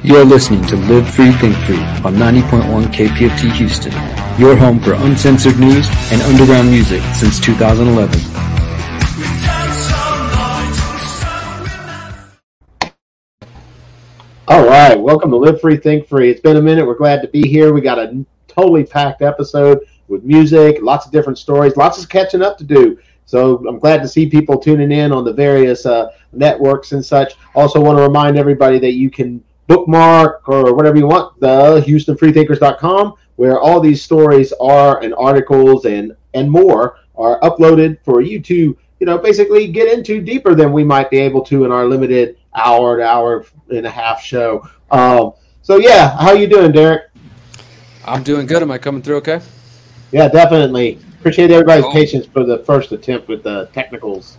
You're listening to Live Free, Think Free on 90.1 KPFT Houston, your home for uncensored news and underground music since 2011. All right, welcome to Live Free, Think Free. It's been a minute. We're glad to be here. We got a totally packed episode with music, lots of different stories, lots of catching up to do. So I'm glad to see people tuning in on the various networks and such. Also want to remind everybody that you can bookmark or whatever you want the HoustonFreeThinkers.com, where all these stories are and articles and more are uploaded for you to, basically get into deeper than we might be able to in our limited hour to hour and a half show. So yeah, how you doing, Derek? I'm doing good. Am I coming through okay? Yeah, definitely. Appreciate everybody's patience for the first attempt with the technicals.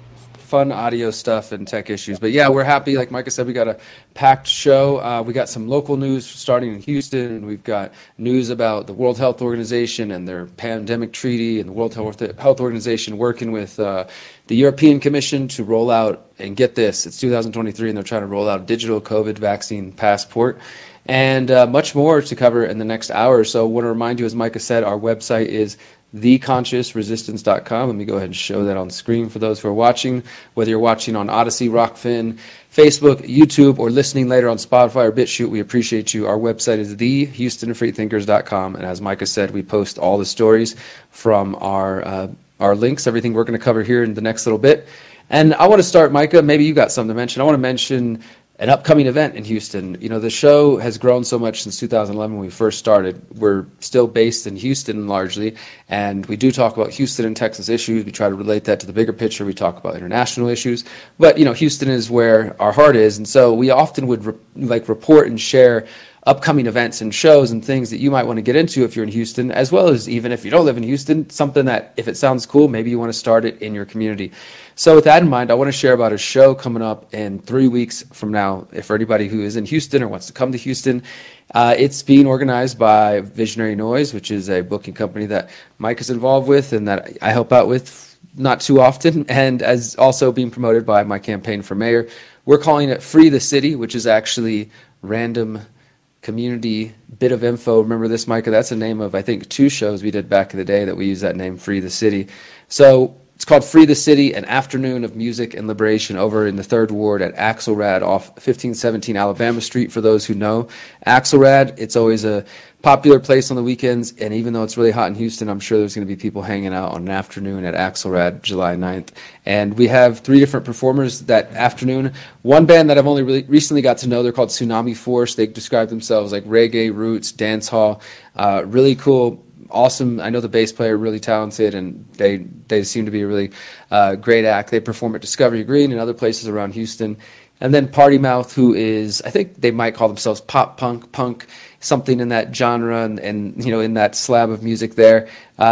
Fun audio stuff and tech issues. But yeah, we're happy. Like Micah said, we got a packed show. We got some local news starting in Houston. We've got news about the World Health Organization and their pandemic treaty, and the World Health Organization working with the European Commission to roll out, and get this, it's 2023 and they're trying to roll out a digital COVID vaccine passport. And much more to cover in the next hour or so. I want to remind you, as Micah said, our website is theconsciousresistance.com. Let me go ahead and show that on screen for those who are watching. Whether you're watching on Odyssey, Rockfin, Facebook, YouTube, or listening later on Spotify or BitChute, we appreciate you. Our website is thehoustoNFreethinkers.com. And as Micah said, we post all the stories from our links, everything we're going to cover here in the next little bit. And I want to start, Micah, maybe you got something to mention. I want to mention an upcoming event in Houston. The show has grown so much since 2011 when we first started. We're still based in Houston largely, and we do talk about Houston and Texas issues. We try to relate that to the bigger picture. We talk about international issues, but Houston is where our heart is, and so we often would report and share upcoming events and shows and things that you might want to get into if you're in Houston, as well as even if you don't live in Houston, something that if it sounds cool, maybe you want to start it in your community. So with that in mind, I want to share about a show coming up in 3 weeks from now. If for anybody who is in Houston or wants to come to Houston, it's being organized by Visionary Noise, which is a booking company that Mike is involved with and that I help out with not too often, and as also being promoted by my campaign for mayor. We're calling it Free the City, which is actually random community bit of info. Remember this, Micah? That's the name of, I think, 2 shows we did back in the day that we used that name, Free the City. So it's called Free the City, an afternoon of music and liberation over in the 3rd Ward at Axelrad off 1517 Alabama Street. For those who know Axelrad, it's always a popular place on the weekends, and even though it's really hot in Houston, I'm sure there's going to be people hanging out on an afternoon at Axelrad July 9th. And we have 3 different performers that afternoon. One band that I've only recently got to know, they're called Tsunami Force. They describe themselves like reggae, roots, dance hall. Really cool. Awesome. I know the bass player, really talented, and they seem to be a really great act. They perform at Discovery Green and other places around Houston. And then Party Mouth, who is, I think they might call themselves pop punk, something in that genre and in that slab of music there.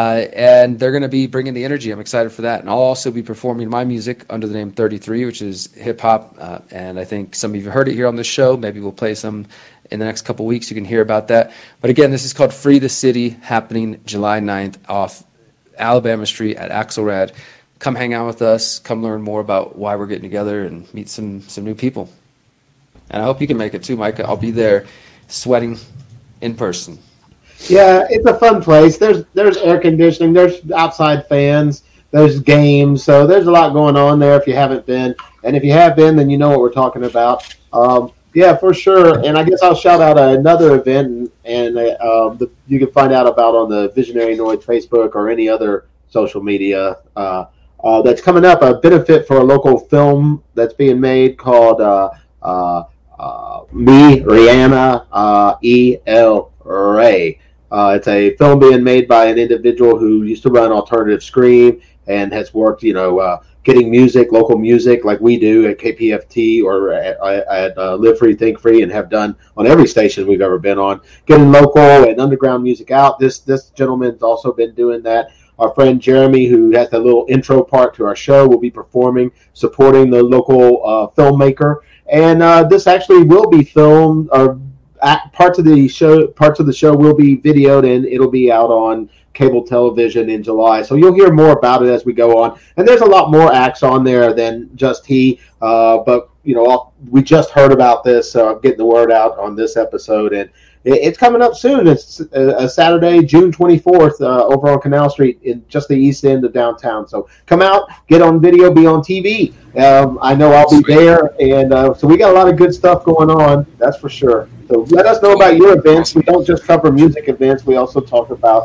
And they're going to be bringing the energy. I'm excited for that. And I'll also be performing my music under the name 33, which is hip hop. And I think some of you have heard it here on this show. Maybe we'll play some in the next couple weeks. You can hear about that. But again, this is called Free the City, happening July 9th off Alabama Street at Axelrad. Come hang out with us. Come learn more about why we're getting together and meet some new people. And I hope you can make it too, Micah. I'll be there sweating in person. Yeah, it's a fun place. There's air conditioning. There's outside fans. There's games. So there's a lot going on there if you haven't been. And if you have been, then you know what we're talking about. Yeah, for sure. And I guess I'll shout out another event, and you can find out about on the Visionary Noise Facebook or any other social media that's coming up. A benefit for a local film that's being made called Me, Rihanna, E.L. Ray. It's a film being made by an individual who used to run Alternative Scream and has worked, getting local music like we do at KPFT or at Live Free, Think Free, and have done on every station we've ever been on, getting local and underground music out. This gentleman's also been doing that. Our friend Jeremy, who has the little intro part to our show, will be performing, supporting the local filmmaker. And this actually will be filmed, or parts of the show will be videoed, and it'll be out on cable television in July. So you'll hear more about it as we go on. And there's a lot more acts on there than just he. But, we just heard about this, getting the word out on this episode. And it's coming up soon. It's Saturday, June 24th, over on Canal Street in just the east end of downtown. So come out, get on video, be on TV. I know I'll be there. And so we got a lot of good stuff going on, that's for sure. So let us know about your events. We don't just cover music events. We also talk about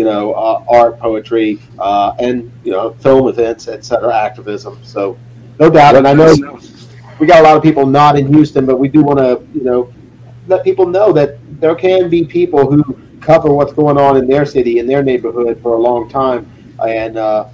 art, poetry, and film events, etc., activism. So no doubt. And I know we got a lot of people not in Houston, but we do want to let people know that there can be people who cover what's going on in their city, in their neighborhood for a long time, and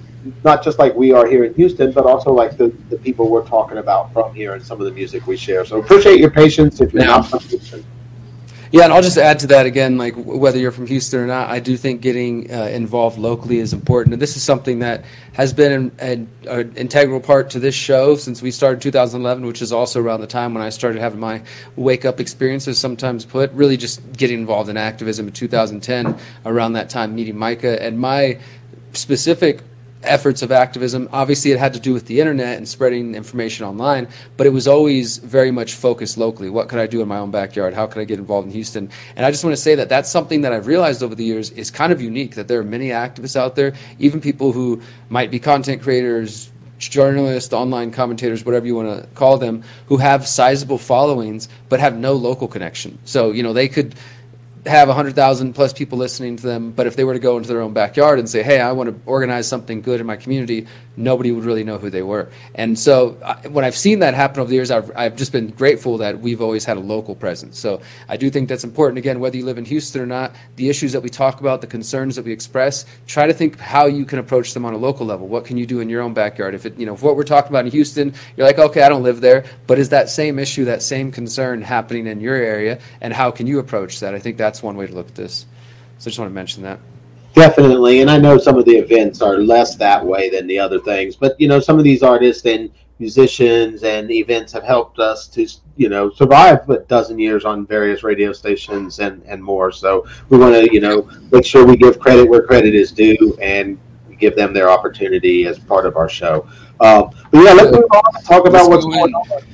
not just like we are here in Houston, but also like the people we're talking about from here and some of the music we share. So appreciate your patience if you're not from Houston. Yeah, and I'll just add to that again, like whether you're from Houston or not, I do think getting involved locally is important. And this is something that has been an integral part to this show since we started 2011, which is also around the time when I started having my wake-up experiences, sometimes put, really just getting involved in activism in 2010, around that time meeting Micah. And my specific efforts of activism, obviously it had to do with the internet and spreading information online, but it was always very much focused locally. What could I do in my own backyard? How could I get involved in Houston? And I just want to say that that's something that I've realized over the years is kind of unique, that there are many activists out there, even people who might be content creators, journalists, online commentators, whatever you want to call them, who have sizable followings but have no local connection. So, they could have 100,000 plus people listening to them, but if they were to go into their own backyard and say, hey, I want to organize something good in my community, nobody would really know who they were. And so when I've seen that happen over the years, I've just been grateful that we've always had a local presence. So I do think that's important. Again, whether you live in Houston or not, the issues that we talk about, the concerns that we express, try to think how you can approach them on a local level. What can you do in your own backyard? If if what we're talking about in Houston, you're like, okay, I don't live there, but is that same issue, that same concern happening in your area, and how can you approach that? I think that's one way to look at this. So I just want to mention that. Definitely, and I know some of the events are less that way than the other things, but some of these artists and musicians and events have helped us to survive a dozen years on various radio stations and more. So we want to make sure we give credit where credit is due and give them their opportunity as part of our show. But yeah, let's move on and talk about what's going on.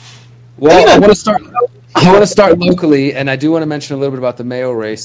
Well, I want to start locally, and I do want to mention a little bit about the mayoral race.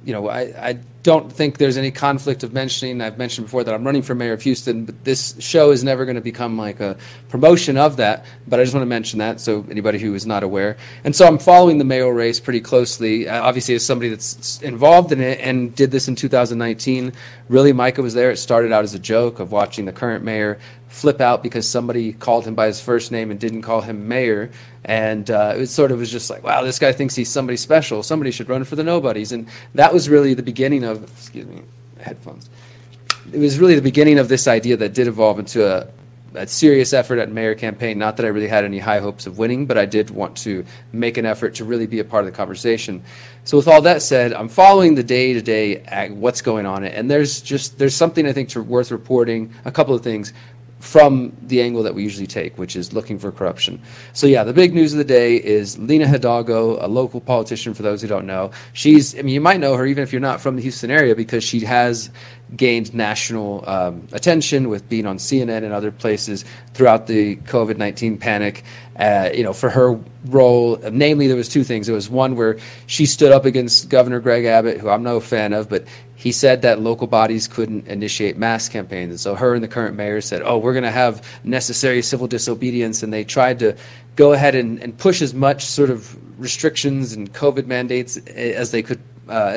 I don't think there's any conflict of mentioning. I've mentioned before that I'm running for mayor of Houston, but this show is never going to become like a promotion of that. But I just want to mention that, so anybody who is not aware. And so I'm following the mayoral race pretty closely, obviously as somebody that's involved in it and did this in 2019. Really, Micah was there. It started out as a joke of watching the current mayor flip out because somebody called him by his first name and didn't call him mayor. And it sort of was just like, wow, this guy thinks he's somebody special. Somebody should run for the nobodies. And that was really the beginning of, headphones. It was really the beginning of this idea that did evolve into a serious effort at mayor campaign. Not that I really had any high hopes of winning, but I did want to make an effort to really be a part of the conversation. So with all that said, I'm following the day-to-day what's going on. And there's something I think worth reporting, a couple of things from the angle that we usually take, which is looking for corruption. So yeah, the big news of the day is Lina Hidalgo, a local politician for those who don't know. You might know her even if you're not from the Houston area because she has gained national attention with being on CNN and other places throughout the COVID-19 panic. For her role, namely there was two things. There was one where she stood up against Governor Greg Abbott, who I'm no fan of, but he said that local bodies couldn't initiate mass campaigns. And so her and the current mayor said, we're going to have necessary civil disobedience. And they tried to go ahead and push as much sort of restrictions and COVID mandates as they could.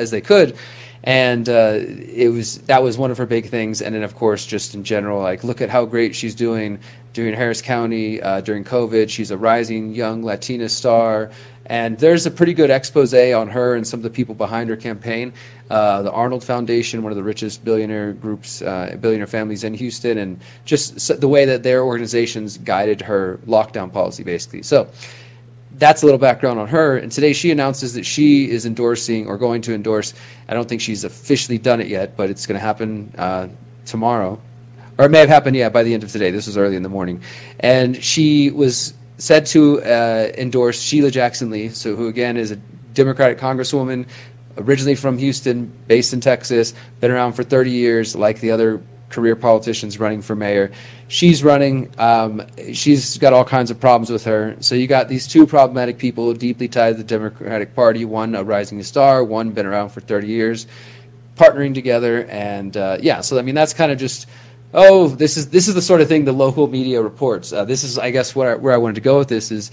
And that was one of her big things. And then, of course, just in general, like, look at how great she's doing during Harris County during COVID. She's a rising young Latina star. And there's a pretty good expose on her and some of the people behind her campaign. The Arnold Foundation, one of the richest billionaire families in Houston, and just the way that their organizations guided her lockdown policy, basically. So that's a little background on her. And today she announces that she is endorsing or going to endorse. I don't think she's officially done it yet, but it's going to happen tomorrow. Or it may have happened, by the end of today. This was early in the morning. And she was said to endorse Sheila Jackson Lee, who again is a Democratic congresswoman, originally from Houston, based in Texas, been around for 30 years, like the other career politicians running for mayor. She's running. She's got all kinds of problems with her. So you got these two problematic people deeply tied to the Democratic Party, one a rising star, one been around for 30 years, partnering together. And so I mean, that's kind of just, this is the sort of thing the local media reports. This is, I guess, where I wanted to go with this is,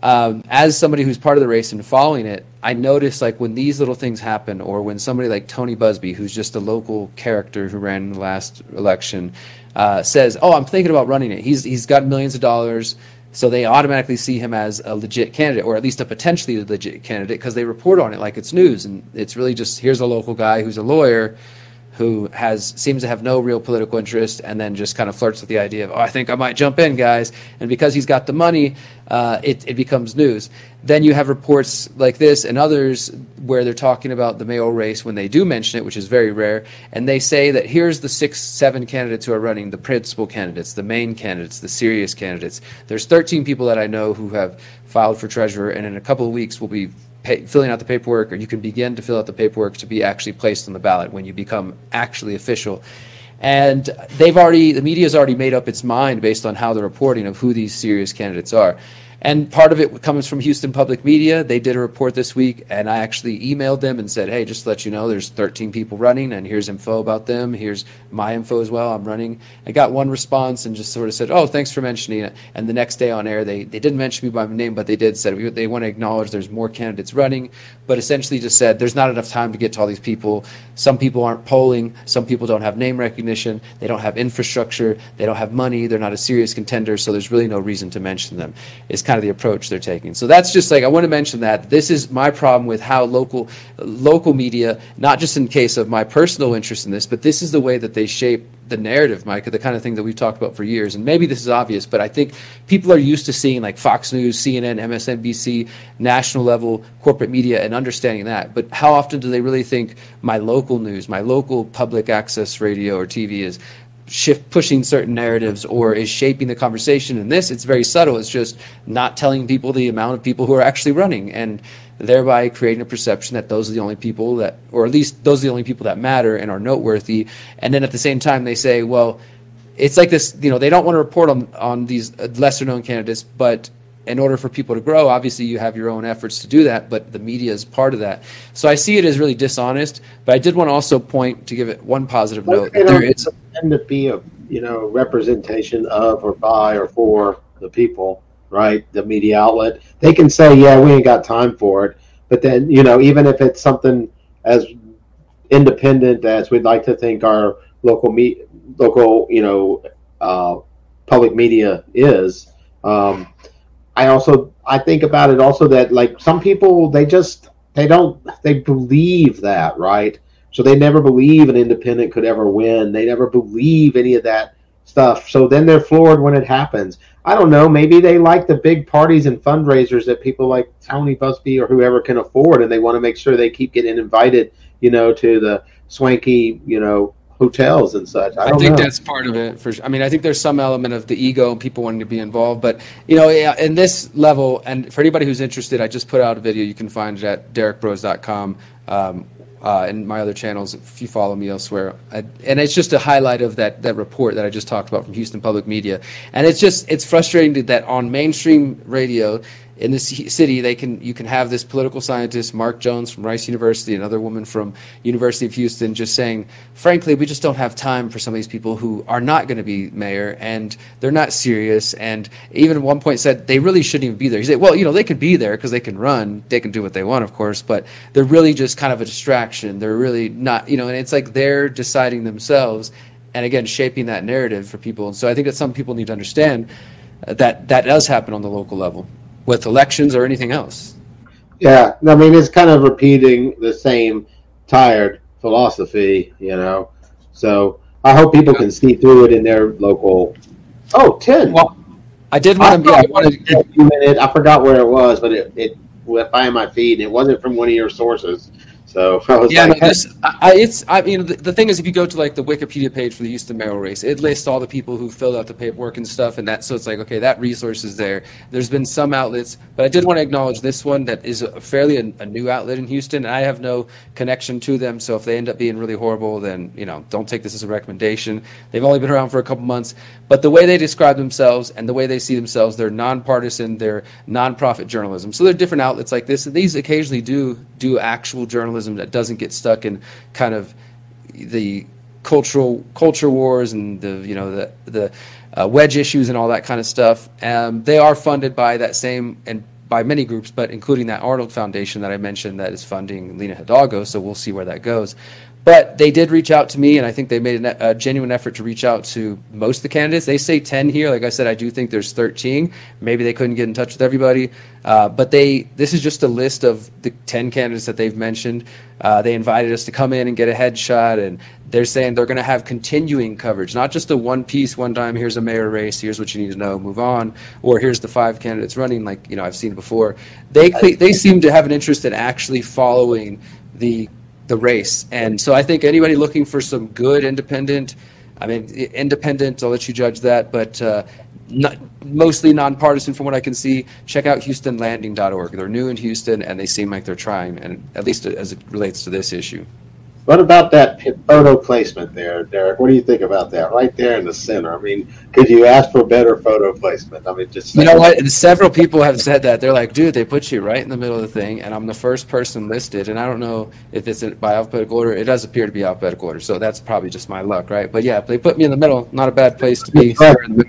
as somebody who's part of the race and following it, I notice like when these little things happen, or when somebody like Tony Busby, who's just a local character who ran in the last election, says, I'm thinking about running it. He's got millions of dollars, so they automatically see him as a legit candidate, or at least a potentially legit candidate, because they report on it like it's news. And it's really just, here's a local guy who's a lawyer who seems to have no real political interest, and then just kind of flirts with the idea of, I think I might jump in, guys. And because he's got the money, it becomes news. Then you have reports like this and others where they're talking about the mayoral race when they do mention it, which is very rare, and they say that here's the 6-7 candidates who are running, the principal candidates, the main candidates, the serious candidates. There's 13 people that I know who have filed for treasurer, and in a couple of weeks will be filling out the paperwork, or you can begin to fill out the paperwork to be actually placed on the ballot when you become actually official. And the media's already made up its mind based on how they're reporting of who these serious candidates are. And part of it comes from Houston Public Media. They did a report this week, and I actually emailed them and said, hey, just to let you know, there's 13 people running, and here's info about them. Here's my info as well. I'm running. I got one response and just sort of said, thanks for mentioning it. And the next day on air, they didn't mention me by name, but they did said they want to acknowledge there's more candidates running, but essentially just said there's not enough time to get to all these people. Some people aren't polling. Some people don't have name recognition. They don't have infrastructure. They don't have money. They're not a serious contender, so there's really no reason to mention them. It's kind of the approach they're taking. So that's just like, I want to mention that this is my problem with how local media, not just in case of my personal interest in this, but this is the way that they shape the narrative, Mike, the kind of thing that we've talked about for years. And maybe this is obvious, but I think people are used to seeing like Fox News, CNN, MSNBC, national level corporate media, and understanding that. But how often do they really think my local news, my local public access radio or TV is pushing certain narratives or is shaping the conversation? In this, it's very subtle. It's just not telling people the amount of people who are actually running, and thereby creating a perception that those are the only people that, or at least those are the only people that matter and are noteworthy. And then at the same time, they say, well, it's like this, they don't want to report on these lesser known candidates, but in order for people to grow, obviously you have your own efforts to do that, but the media is part of that. So I see it as really dishonest, but I did want to also point to give it one positive note. There is tend to be a representation of or by or for the people, right? The media outlet. They can say, yeah, we ain't got time for it. But then, even if it's something as independent as we'd like to think our local public media is, I think about it also that like some people, they believe that, right? So they never believe an independent could ever win. They never believe any of that stuff. So then they're floored when it happens. I don't know. Maybe they like the big parties and fundraisers that people like Tony Busby or whoever can afford, and they want to make sure they keep getting invited, to the swanky, hotels and such. I think that's part of it. I think there's some element of the ego and people wanting to be involved. But, in this level, and for anybody who's interested, I just put out a video. You can find it at derekbros.com. And my other channels, if you follow me elsewhere. And it's just a highlight of that report that I just talked about from Houston Public Media. And it's frustrating that on mainstream radio in this city, you can have this political scientist, Mark Jones from Rice University, another woman from University of Houston, just saying, frankly, we just don't have time for some of these people who are not going to be mayor, and they're not serious. And even at one point said they really shouldn't even be there. He said, well, they could be there because they can run, they can do what they want, of course, but they're really just kind of a distraction. They're really not, and it's like they're deciding themselves, and again, shaping that narrative for people. And so I think that some people need to understand that does happen on the local level, with elections or anything else. Yeah, it's kind of repeating the same tired philosophy, So I hope people can see through it in their local. Oh, 10. Well, I did want to. I forgot where it was, but it went by my feed, and it wasn't from one of your sources. So I was Yeah, no, like, hey, I mean, the thing is, if you go to like the Wikipedia page for the Houston mayoral race, it lists all the people who filled out the paperwork and stuff, and that, so it's like, okay, that resource is there. There's been some outlets, but I did want to acknowledge this one that is fairly a new outlet in Houston, and I have no connection to them, so if they end up being really horrible, then, don't take this as a recommendation. They've only been around for a couple months, but the way they describe themselves and the way they see themselves, they're nonpartisan, they're nonprofit journalism. So there are different outlets like this, and these occasionally do actual journalism that doesn't get stuck in kind of the culture wars and the wedge issues and all that kind of stuff. They are funded by that same and by many groups, but including that Arnold Foundation that I mentioned that is funding Lena Hidalgo. So we'll see where that goes. But they did reach out to me, and I think they made a genuine effort to reach out to most of the candidates. They say 10 here. Like I said, I do think there's 13. Maybe they couldn't get in touch with everybody. But this is just a list of the 10 candidates that they've mentioned. They invited us to come in and get a headshot, and they're saying they're going to have continuing coverage, not just a one piece, one time, here's a mayor race, here's what you need to know, move on, or here's the 5 candidates running, like I've seen before. They seem to have an interest in actually following the race. And so I think anybody looking for some good independent, I'll let you judge that, but mostly nonpartisan from what I can see, check out HoustonLanding.org. They're new in Houston, and they seem like they're trying, and at least as it relates to this issue. what about that photo placement there, Derek? What do you think about that? Right there in the center. I mean, could you ask for better photo placement? I mean, just you know what? Several people have said that. They're like, dude, they put you right in the middle of the thing, and I'm the first person listed, and I don't know if it's by alphabetical order. It does appear to be alphabetical order, so that's probably just my luck, right? But yeah, they put me in the middle. Not a bad place to be.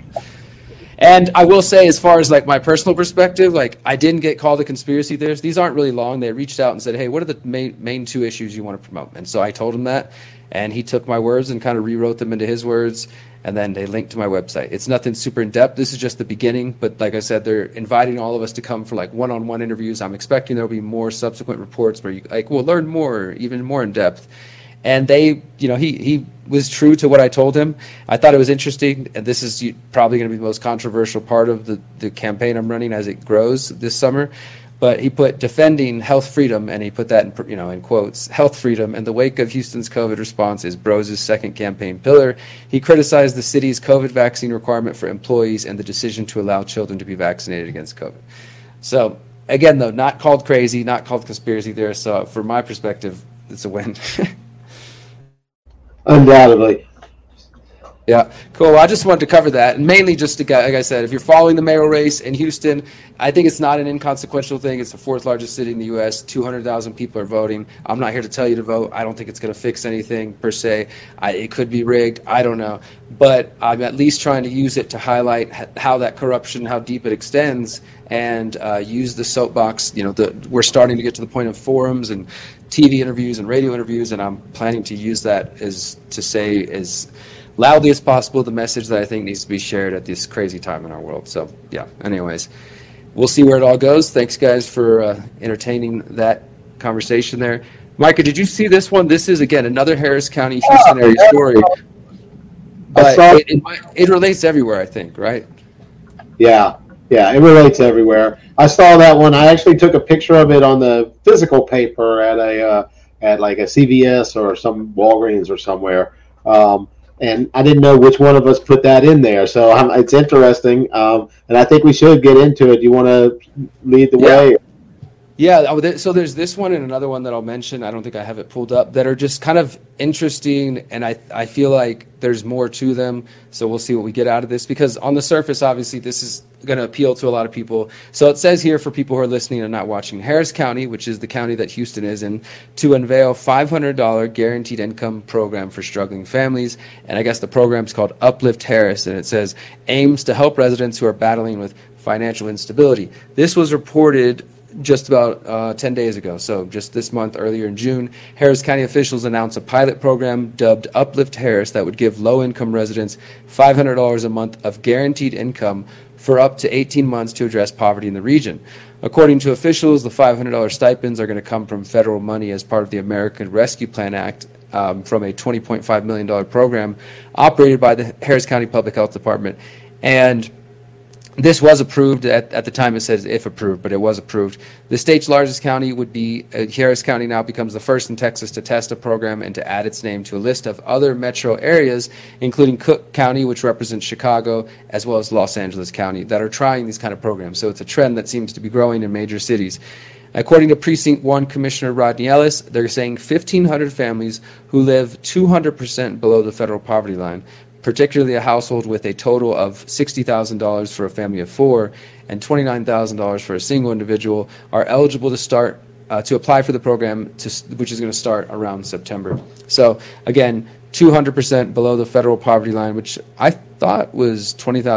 And I will say, as far as like my personal perspective, like I didn't get called a conspiracy theorist. These aren't really long. They reached out and said, hey, what are the main 2 issues you want to promote? And so I told him that, and he took my words and kind of rewrote them into his words, and then they linked to my website. It's nothing super in-depth. This is just the beginning, but like I said, they're inviting all of us to come for like one-on-one interviews. I'm expecting there'll be more subsequent reports where you will learn more, even more in-depth. And they, he was true to what I told him. I thought it was interesting, and this is probably going to be the most controversial part of the campaign I'm running as it grows this summer. But he put defending health freedom, and he put that in quotes, health freedom in the wake of Houston's COVID response is Bros's second campaign pillar. He criticized the city's COVID vaccine requirement for employees and the decision to allow children to be vaccinated against COVID. So again, though, not called crazy, not called conspiracy theorist. So from my perspective, it's a win. Undoubtedly. Yeah, cool. Well, I just wanted to cover that, and mainly just to, like I said, if you're following the mayoral race in Houston, I think it's not an inconsequential thing. It's the 4th largest city in the U.S. 200,000 people are voting. I'm not here to tell you to vote. I don't think it's going to fix anything per se. It could be rigged. I don't know. But I'm at least trying to use it to highlight how that corruption, how deep it extends, and use the soapbox. We're starting to get to the point of forums and TV interviews and radio interviews, and I'm planning to use that as loudly as possible the message that I think needs to be shared at this crazy time in our world. So yeah, anyways, we'll see where it all goes. Thanks guys for entertaining that conversation there. Micah, did you see this one? This is again another Harris County, Houston area story, but it relates everywhere, I think, right? Yeah, it relates everywhere. I saw that one. I actually took a picture of it on the physical paper at like a CVS or some Walgreens or somewhere. And I didn't know which one of us put that in there. So it's interesting. And I think we should get into it. Do you want to lead the way? Yeah, so there's this one and another one that I'll mention. I don't think I have it pulled up, that are just kind of interesting, and I feel like there's more to them. So we'll see what we get out of this, because on the surface, obviously, this is going to appeal to a lot of people. So it says here, for people who are listening and not watching, Harris County, which is the county that Houston is in, to unveil $500 guaranteed income program for struggling families. And I guess the program's called Uplift Harris, and it says aims to help residents who are battling with financial instability. This was reported just about 10 days ago, so just this month, earlier in June. Harris County officials announced a pilot program dubbed Uplift Harris that would give low-income residents $500 a month of guaranteed income for up to 18 months to address poverty in the region. According to officials, the $500 stipends are going to come from federal money as part of the American Rescue Plan Act, from a $20.5 million program operated by the Harris County Public Health Department. And This was approved at the time. It says if approved, but it was approved. The state's largest county would be Harris County. Now becomes the first in Texas to test a program and to add its name to a list of other metro areas, including Cook County, which represents Chicago, as well as Los Angeles County, that are trying these kind of programs. So it's a trend that seems to be growing in major cities. According to Precinct 1 Commissioner Rodney Ellis, they're saying 1,500 families who live 200% below the federal poverty line, particularly a household with a total of $60,000 for a family of 4 and $29,000 for a single individual, are eligible to start to apply for the program, which is going to start around September. So again, 200% below the federal poverty line, which I thought was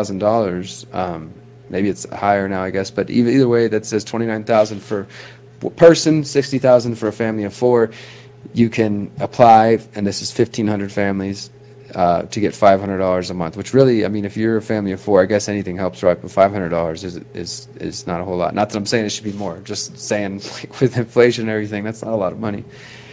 $20,000. Maybe it's higher now, I guess, but either way, that says $29,000 for a person, $60,000 for a family of 4. You can apply, and this is 1,500 families, to get $500 a month, which really, I mean, if you're a family of 4, I guess anything helps, right? But $500 is not a whole lot. Not that I'm saying it should be more. Just saying, like, with inflation and everything, that's not a lot of money.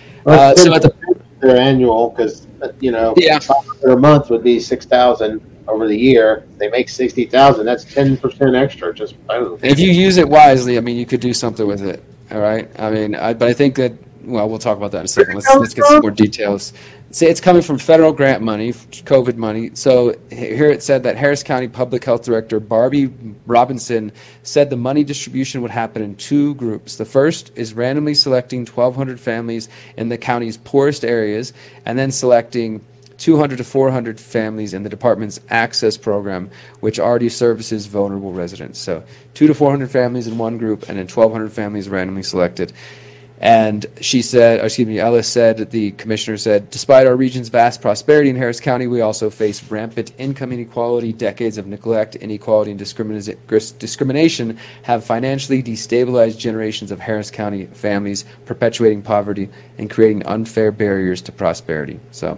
So at their annual, because $500 a month would be $6,000 over the year. They make $60,000. That's 10% extra. Just boom. If you use it wisely, I mean, you could do something with it. All right. I mean, but I think that. Well, we'll talk about that in a second. Let's get some more details. Say it's coming from federal grant money, COVID money. So here it said that Harris County Public Health Director Barbie Robinson said the money distribution would happen in 2 groups. The first is randomly selecting 1,200 families in the county's poorest areas, and then selecting 200 to 400 families in the department's Access program, which already services vulnerable residents. So 200 to 400 families in one group, and then 1,200 families randomly selected. And Ellis said, the commissioner said, despite our region's vast prosperity in Harris County, we also face rampant income inequality. Decades of neglect, inequality, and discrimination have financially destabilized generations of Harris County families, perpetuating poverty and creating unfair barriers to prosperity. So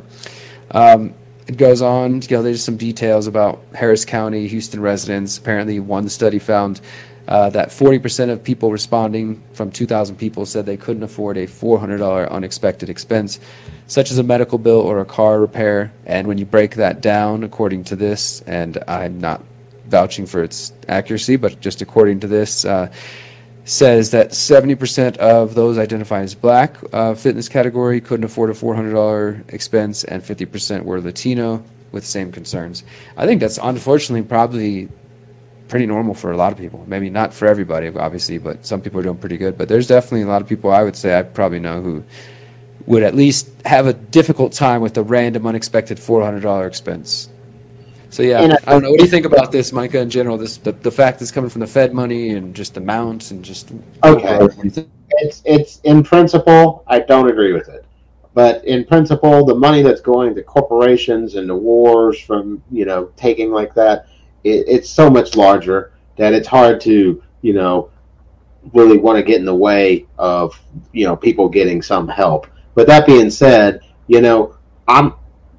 it goes on. There's some details about Harris County, Houston residents. Apparently, one study found that 40% of people responding from 2,000 people said they couldn't afford a $400 unexpected expense, such as a medical bill or a car repair. And when you break that down, according to this, and I'm not vouching for its accuracy, but just according to this, says that 70% of those identified as black fit in this category couldn't afford a $400 expense, and 50% were Latino with same concerns. I think that's unfortunately probably pretty normal for a lot of people. Maybe not for everybody, obviously, but some people are doing pretty good. But there's definitely a lot of people I would say I probably know who would at least have a difficult time with the random, unexpected $400 expense. So yeah, I don't know. What do you think about this, Micah, in general? The fact it's coming from the Fed money and just the amounts and just okay. It's in principle, I don't agree with it. But in principle, the money that's going to corporations and the wars from taking like that, it's so much larger that it's hard to, really want to get in the way of, people getting some help. But that being said, I've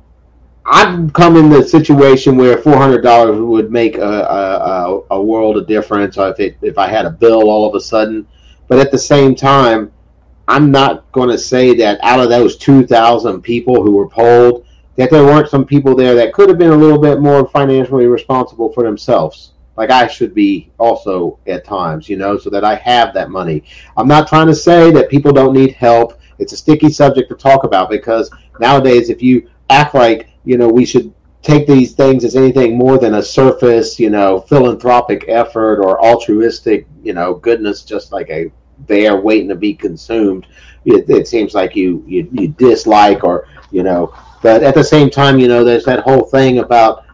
come in the situation where $400 would make a world of difference if I had a bill all of a sudden. But at the same time, I'm not going to say that out of those 2,000 people who were polled, that there weren't some people there that could have been a little bit more financially responsible for themselves, like I should be also at times, so that I have that money. I'm not trying to say that people don't need help. It's a sticky subject to talk about because nowadays if you act like, we should take these things as anything more than a surface, philanthropic effort or altruistic, goodness, just like a bear waiting to be consumed, it seems like you dislike or, but at the same time, there's that whole thing about,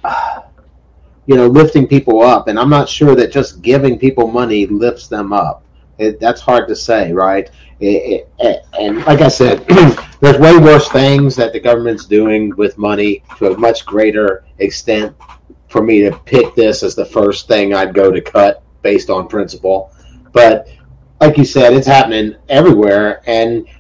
lifting people up. And I'm not sure that just giving people money lifts them up. That's hard to say, right? And like I said, there's way worse things that the government's doing with money to a much greater extent for me to pick this as the first thing I'd go to cut based on principle. But like you said, it's happening everywhere. And,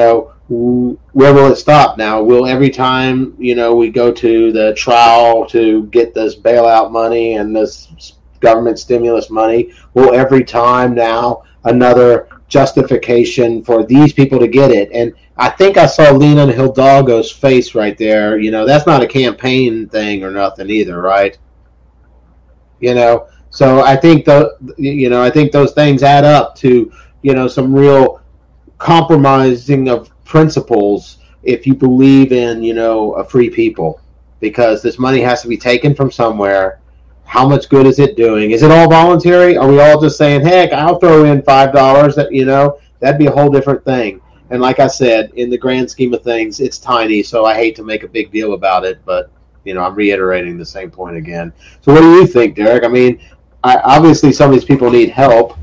where will it stop now? Will every time, we go to the trial to get this bailout money and this government stimulus money, will every time now another justification for these people to get it? And I think I saw Lena Hidalgo's face right there. That's not a campaign thing or nothing either, right? So I think I think those things add up to, some real compromising of principles if you believe in, a free people, because this money has to be taken from somewhere. How much good is it doing? Is it all voluntary? Are we all just saying, heck, I'll throw in $5? That'd be a whole different thing. And like I said, in the grand scheme of things, it's tiny, so I hate to make a big deal about it, but, I'm reiterating the same point again. So what do you think, Derek? I mean, obviously some of these people need help.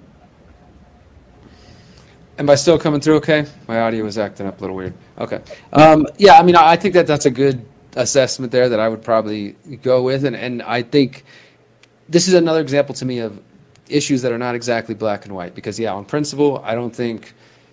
Am I still coming through okay? My audio was acting up a little weird. Okay. Yeah, I mean, I think that's a good assessment there that I would probably go with. And I think this is another example to me of issues that are not exactly black and white. Because, on principle, I don't think,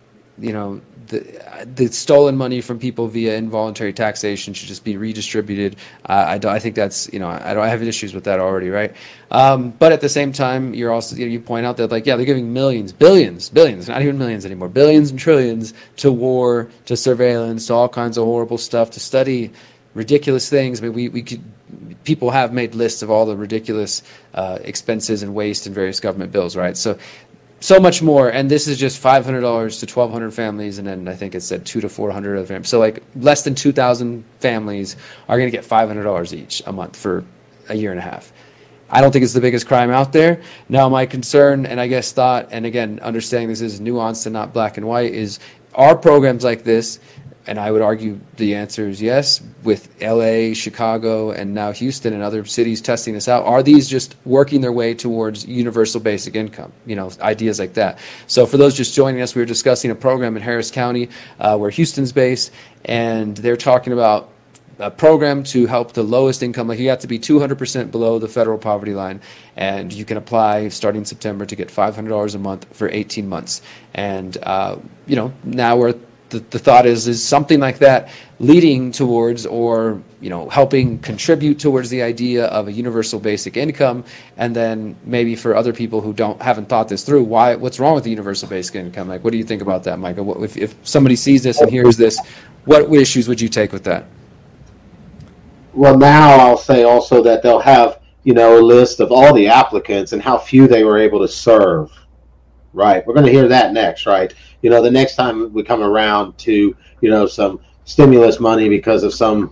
the stolen money from people via involuntary taxation should just be redistributed. I think that's, I have issues with that already, right? But at the same time, you're also, you point out that, they're giving millions, billions, not even millions anymore, billions and trillions to war, to surveillance, to all kinds of horrible stuff, to study ridiculous things. I mean, people have made lists of all the ridiculous expenses and waste in various government bills, right? So much more, and this is just $500 to 1,200 families, and then I think it said 200 to 400 other families. So less than 2,000 families are going to get $500 each a month for a year and a half. I don't think it's the biggest crime out there. Now, my concern, and I guess thought, and again, understanding this is nuanced and not black and white, is are programs like this, and I would argue the answer is yes, with LA, Chicago, and now Houston and other cities testing this out, are these just working their way towards universal basic income, ideas like that. So for those just joining us, we were discussing a program in Harris County where Houston's based, and they're talking about a program to help the lowest income. You have to be 200% below the federal poverty line, and you can apply starting September to get $500 a month for 18 months. And, now we're the thought is something like that leading towards, or helping contribute towards the idea of a universal basic income. And then maybe for other people who haven't thought this through, what's wrong with the universal basic income? What do you think about that, Michael? If somebody sees this and hears this, what issues would you take with that? Well, now I'll say also that they'll have a list of all the applicants and how few they were able to serve. Right. We're going to hear that next, right? The next time we come around to, some stimulus money because of some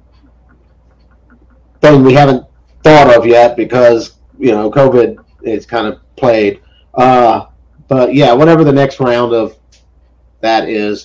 thing we haven't thought of yet because, COVID is kind of played. But yeah, whatever the next round of that is,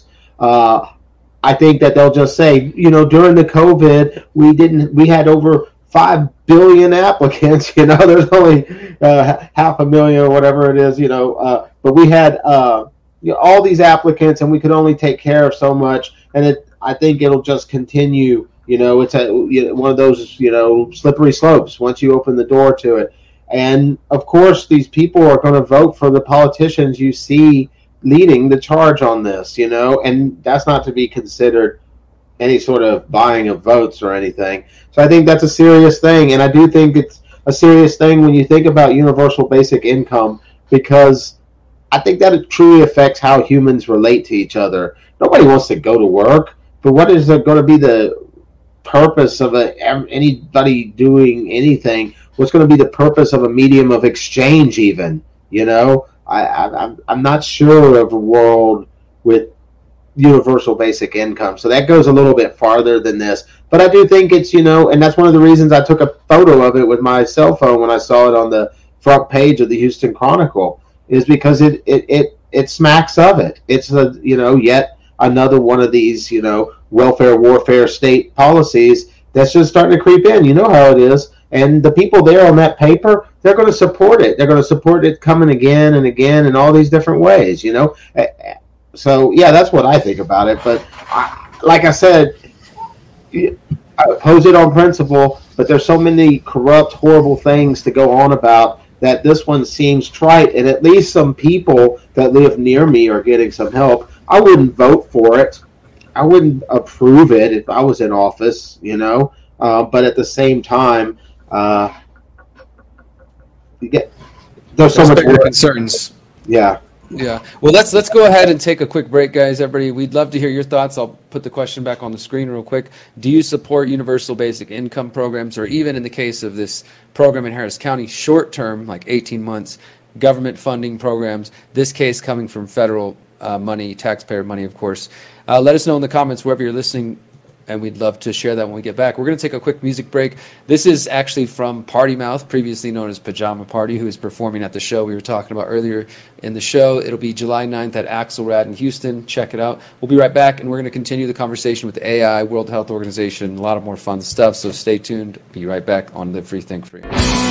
I think that they'll just say, during the COVID, we had over 5 billion applicants, there's only 500,000 or whatever it is, but we had all these applicants and we could only take care of so much. And I think it'll just continue, it's one of those, slippery slopes once you open the door to it. And of course, these people are going to vote for the politicians you see leading the charge on this, and that's not to be considered any sort of buying of votes or anything. So I think that's a serious thing. And I do think it's a serious thing when you think about universal basic income, because I think that it truly affects how humans relate to each other. Nobody wants to go to work, but what is going to be the purpose of anybody doing anything? What's going to be the purpose of a medium of exchange even? I'm not sure of a world with universal basic income. So that goes a little bit farther than this. But I do think it's, and that's one of the reasons I took a photo of it with my cell phone when I saw it on the front page of the Houston Chronicle, is because it smacks of it. It's yet another one of these, welfare warfare state policies that's just starting to creep in. You know how it is. And the people there on that paper, they're going to support it. They're going to support it coming again and again in all these different ways, So, yeah, that's what I think about it. But like I said, I oppose it on principle, but there's so many corrupt, horrible things to go on about that this one seems trite. And at least some people that live near me are getting some help. I wouldn't vote for it. I wouldn't approve it if I was in office, but at the same time, there's so much more concerns. Yeah. Yeah. Well, let's go ahead and take a quick break, guys. Everybody, we'd love to hear your thoughts. I'll put the question back on the screen real quick. Do you support universal basic income programs, or even in the case of this program in Harris County, short term, like 18 months, government funding programs, this case coming from federal money, taxpayer money, of course. Let us know in the comments wherever you're listening, and we'd love to share that when we get back. We're going to take a quick music break. This is actually from Party Mouth, previously known as Pajama Party, who is performing at the show we were talking about earlier in the show. It'll be July 9th at Axelrad in Houston. Check it out. We'll be right back, and we're going to continue the conversation with the AI, World Health Organization, a lot of more fun stuff, so stay tuned. Be right back on Live Free, Think Free.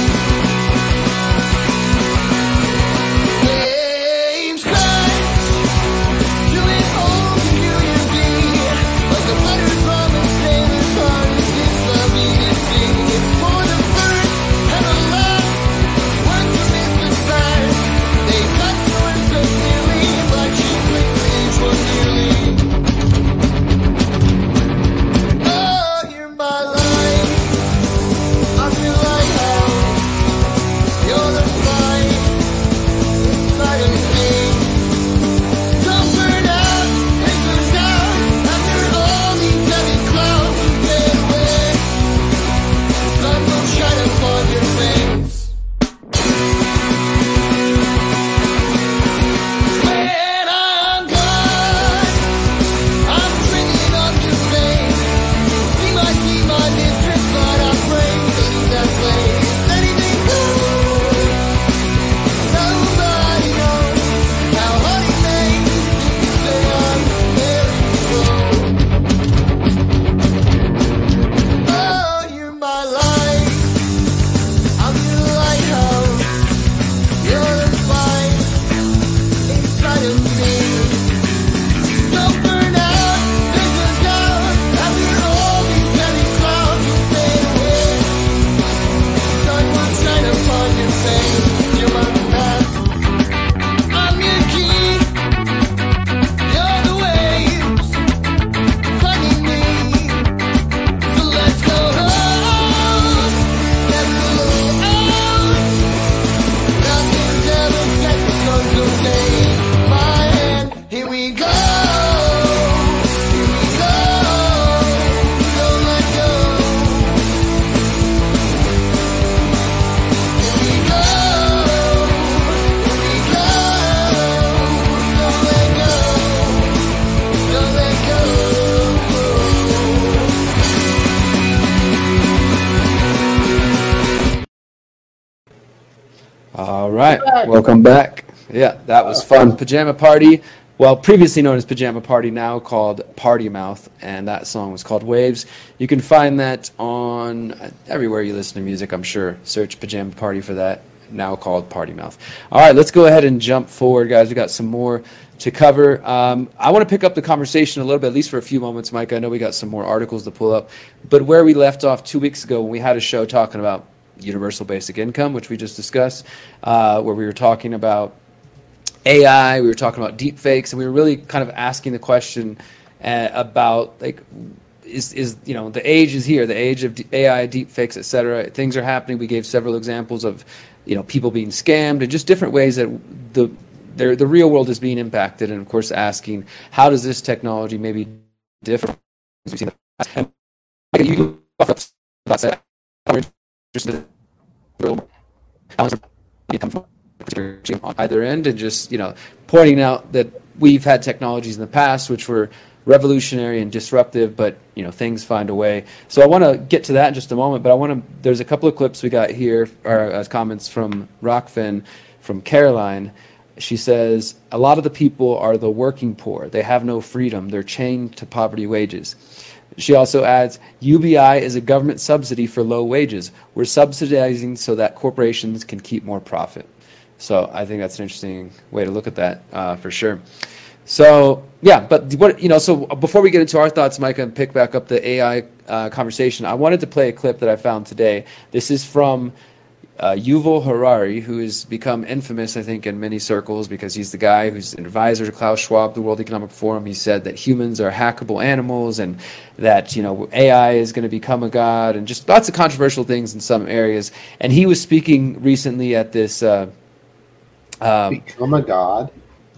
All right, welcome back. Yeah, that was fun. Pajama Party, well, previously known as Pajama Party, now called Party Mouth, and that song was called Waves. You can find that on everywhere you listen to music, I'm sure. Search Pajama Party for that, now called Party Mouth. All right, let's go ahead and jump forward, guys. We got some more to cover. I want to pick up the conversation a little bit, at least for a few moments, Mike. I know we got some more articles to pull up, but where we left off 2 weeks ago when we had a show talking about universal basic income, which we just discussed, where we were talking about AI, we were talking about deep fakes, and we were really kind of asking the question about, like, is you know, the age is here, the age of AI, deep fakes, etc. Things are happening. We gave several examples of, you know, people being scammed and just different ways that the real world is being impacted, and of course asking how does this technology maybe differ from what we've seen in the past. And you about that. Come from on either end, and just, you know, pointing out that we've had technologies in the past which were revolutionary and disruptive, but, you know, things find a way. So I want to get to that in just a moment, but there's a couple of clips we got here, or comments from Rockfin, from Caroline. She says, a lot of the people are the working poor. They have no freedom. They're chained to poverty wages. She also adds, UBI is a government subsidy for low wages. We're subsidizing so that corporations can keep more profit. So I think that's an interesting way to look at that, for sure. So, yeah, but what, you know, so before we get into our thoughts, Mike, and pick back up the AI conversation, I wanted to play a clip that I found today. This is from Yuval Harari, who has become infamous, I think, in many circles because he's the guy who's an advisor to Klaus Schwab, the World Economic Forum. He said that humans are hackable animals and that, you know, AI is going to become a god, and just lots of controversial things in some areas. And he was speaking recently at this... become a god?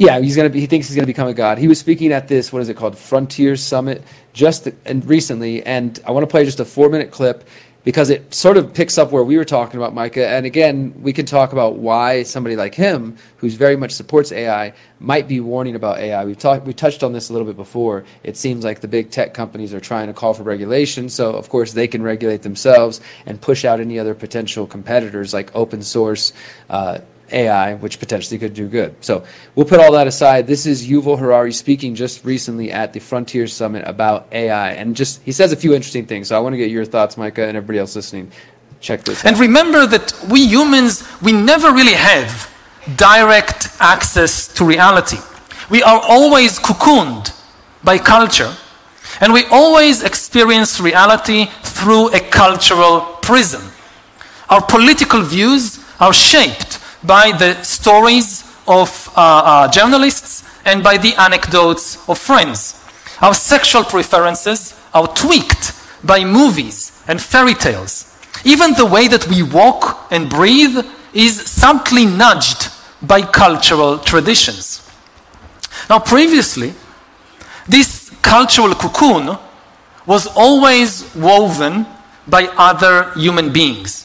Yeah, he thinks he's gonna become a god. He was speaking at this, what is it called, Frontier Summit, recently, and I want to play just a 4-minute clip because it sort of picks up where we were talking about, Micah. And again, we can talk about why somebody like him, who's very much supports AI, might be warning about AI. We touched on this a little bit before. It seems like the big tech companies are trying to call for regulation, so of course they can regulate themselves and push out any other potential competitors like open source AI, which potentially could do good. So we'll put all that aside. This is Yuval Harari speaking just recently at the Frontier Summit about AI, and he says a few interesting things. So I want to get your thoughts, Micah, and everybody else listening. Check this out. And remember that we humans, we never really have direct access to reality. We are always cocooned by culture, and we always experience reality through a cultural prism. Our political views are shaped by the stories of journalists and by the anecdotes of friends. Our sexual preferences are tweaked by movies and fairy tales. Even the way that we walk and breathe is subtly nudged by cultural traditions. Now, previously, this cultural cocoon was always woven by other human beings.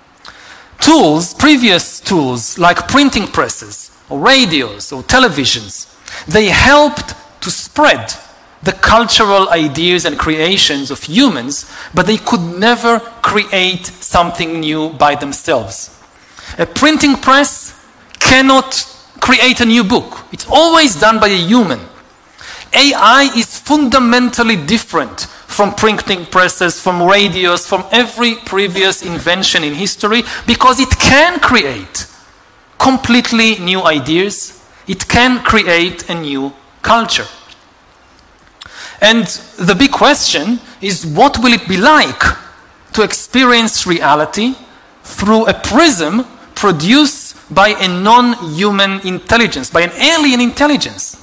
Previous tools like printing presses or radios or televisions, they helped to spread the cultural ideas and creations of humans, but they could never create something new by themselves. A printing press cannot create a new book. It's always done by a human. AI is fundamentally different from printing presses, from radios, from every previous invention in history, because it can create completely new ideas. It can create a new culture. And the big question is, what will it be like to experience reality through a prism produced by a non-human intelligence, by an alien intelligence?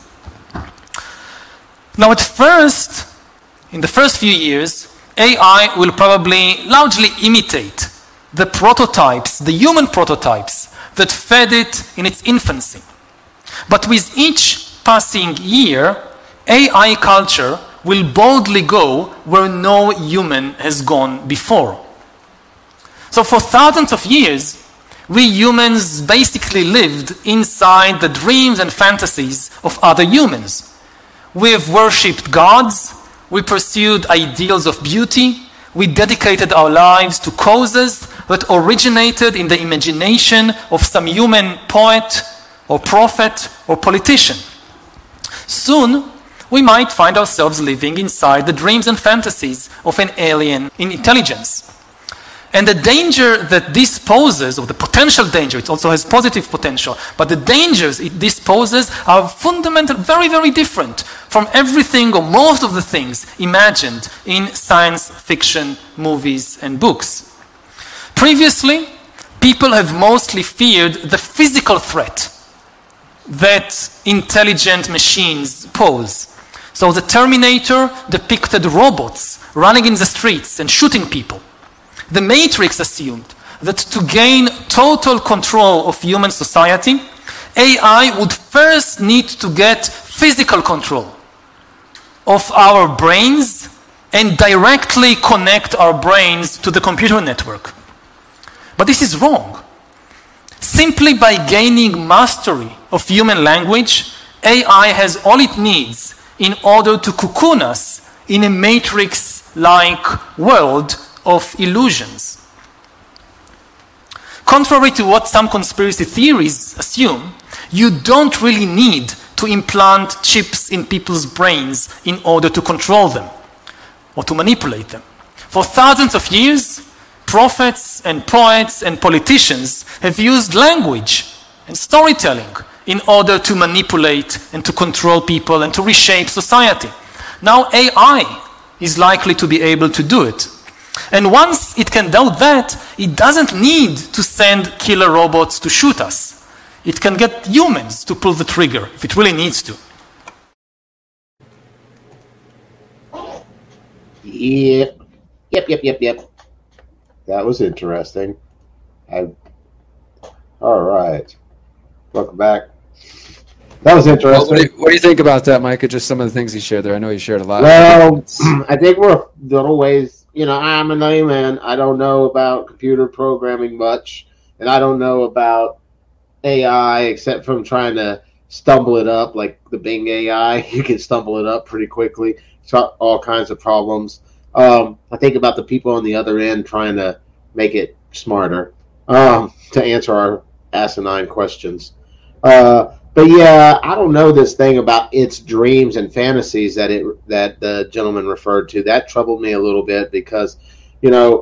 Now, in the first few years, AI will probably largely imitate the prototypes, the human prototypes that fed it in its infancy. But with each passing year, AI culture will boldly go where no human has gone before. So for thousands of years, we humans basically lived inside the dreams and fantasies of other humans. We have worshipped gods, we pursued ideals of beauty, we dedicated our lives to causes that originated in the imagination of some human poet or prophet or politician. Soon, we might find ourselves living inside the dreams and fantasies of an alien intelligence. And the danger that this poses, or the potential danger, it also has positive potential, but the dangers this poses are fundamental, very, very different from everything or most of the things imagined in science fiction movies and books. Previously, people have mostly feared the physical threat that intelligent machines pose. So the Terminator depicted robots running in the streets and shooting people. The Matrix assumed that to gain total control of human society, AI would first need to get physical control of our brains and directly connect our brains to the computer network. But this is wrong. Simply by gaining mastery of human language, AI has all it needs in order to cocoon us in a Matrix-like world of illusions. Contrary to what some conspiracy theories assume, you don't really need to implant chips in people's brains in order to control them or to manipulate them. For thousands of years, prophets and poets and politicians have used language and storytelling in order to manipulate and to control people and to reshape society. Now AI is likely to be able to do it. And once it can do that, it doesn't need to send killer robots to shoot us. It can get humans to pull the trigger if it really needs to. Yep. That was interesting. All right. Welcome back. that was Well, interesting. what do you think about that, Micah? Just some of the things he shared there. I know he shared a lot. Well, I think we're little ways. I'm a layman. I don't know about computer programming much, and I don't know about AI except from trying to stumble it up, like the Bing AI. You can stumble it up pretty quickly. Solve all kinds of problems. I think about the people on the other end trying to make it smarter to answer our asinine questions. But yeah, I don't know this thing about its dreams and fantasies that the gentleman referred to. That troubled me a little bit because, we're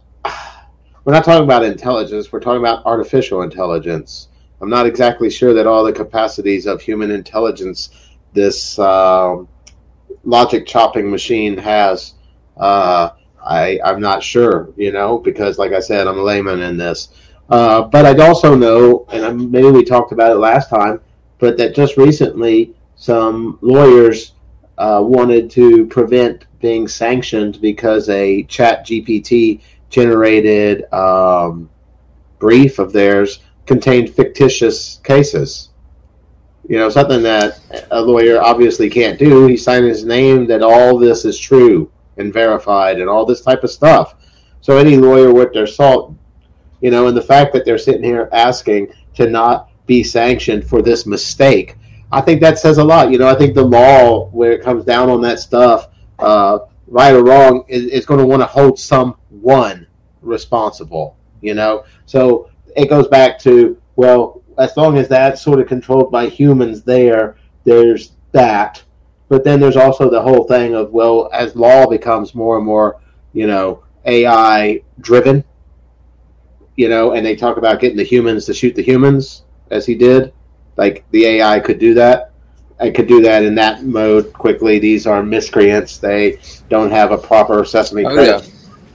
not talking about intelligence. We're talking about artificial intelligence. I'm not exactly sure that all the capacities of human intelligence this logic chopping machine has. I'm not sure, because like I said, I'm a layman in this. But I also know, and maybe we talked about it last time, but that just recently some lawyers wanted to prevent being sanctioned because a Chat GPT generated brief of theirs contained fictitious cases. Something that a lawyer obviously can't do. He signed his name that all this is true and verified and all this type of stuff. So any lawyer with their salt, and the fact that they're sitting here asking to not be sanctioned for this mistake, I think that says a lot. I think the law, where it comes down on that stuff, right or wrong, is going to want to hold someone responsible, So it goes back to, well, as long as that's sort of controlled by humans there's that. But then there's also the whole thing of, well, as law becomes more and more, AI driven, and they talk about getting the humans to shoot the humans, as he did. Like, the AI could do that. I could do that in that mode quickly. These are miscreants. They don't have a proper Sesame credit.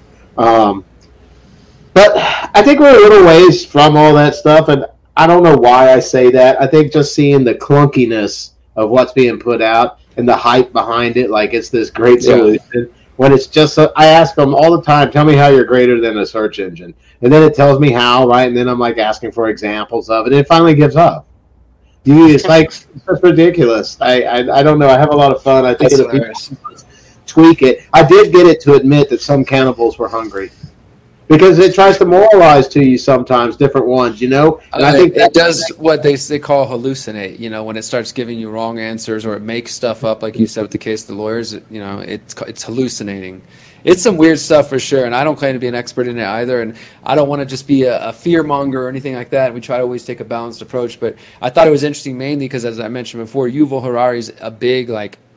But I think we're a little ways from all that stuff, and I don't know why I say that. I think just seeing the clunkiness of what's being put out and the hype behind it, like it's this great solution. When it's just, I ask them all the time, tell me how you're greater than a search engine. And then it tells me how, right? And then I'm like asking for examples of it. And it finally gives up. It's like, it's just ridiculous. I don't know. I have a lot of fun. I think it'll tweak it. I did get it to admit that some cannibals were hungry. Because it tries to moralize to you sometimes, different ones, And I think it does what they call hallucinate. When it starts giving you wrong answers or it makes stuff up, like you said with the case of the lawyers. It's hallucinating. It's some weird stuff for sure, and I don't claim to be an expert in it either. And I don't want to just be a fear monger or anything like that. We try to always take a balanced approach. But I thought it was interesting mainly because, as I mentioned before, Yuval Harari's a big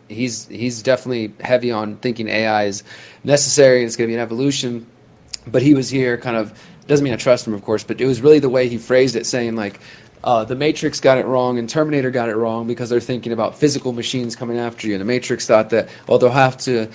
he's definitely heavy on thinking AI is necessary and it's going to be an evolution. But he was here doesn't mean I trust him, of course, but it was really the way he phrased it, saying the Matrix got it wrong and Terminator got it wrong because they're thinking about physical machines coming after you. And the Matrix thought that, they'll have to,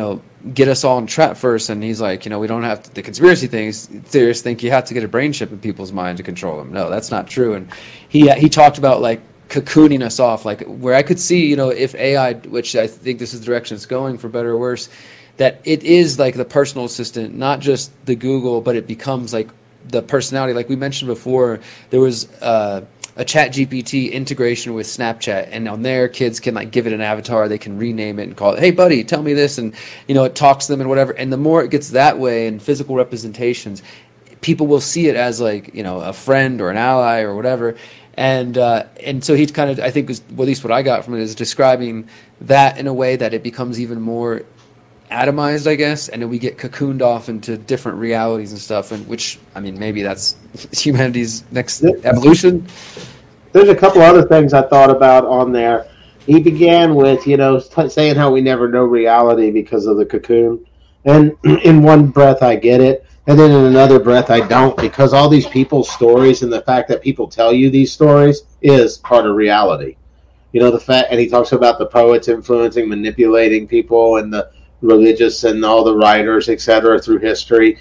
get us all in trap first. And he's like, we don't have to, the conspiracy theorists think you have to get a brain chip in people's mind to control them. No, that's not true. And he talked about cocooning us off, where I could see, if AI, which I think this is the direction it's going for better or worse, that it is like the personal assistant, not just the Google, but it becomes like the personality. Like we mentioned before, there was a Chat GPT integration with Snapchat, and on there, kids can give it an avatar, they can rename it and call it, hey buddy, tell me this, and it talks to them and whatever. And the more it gets that way in physical representations, people will see it as a friend or an ally or whatever. And so he I think was, well, at least what I got from it is describing that in a way that it becomes even more atomized, I guess, and then we get cocooned off into different realities and stuff, and which, maybe that's humanity's next evolution. There's a couple other things I thought about on there. He began with, saying how we never know reality because of the cocoon. And in one breath, I get it. And then in another breath, I don't, because all these people's stories and the fact that people tell you these stories is part of reality. The fact, and he talks about the poets influencing, manipulating people, and the religious and all the writers, etc., through history.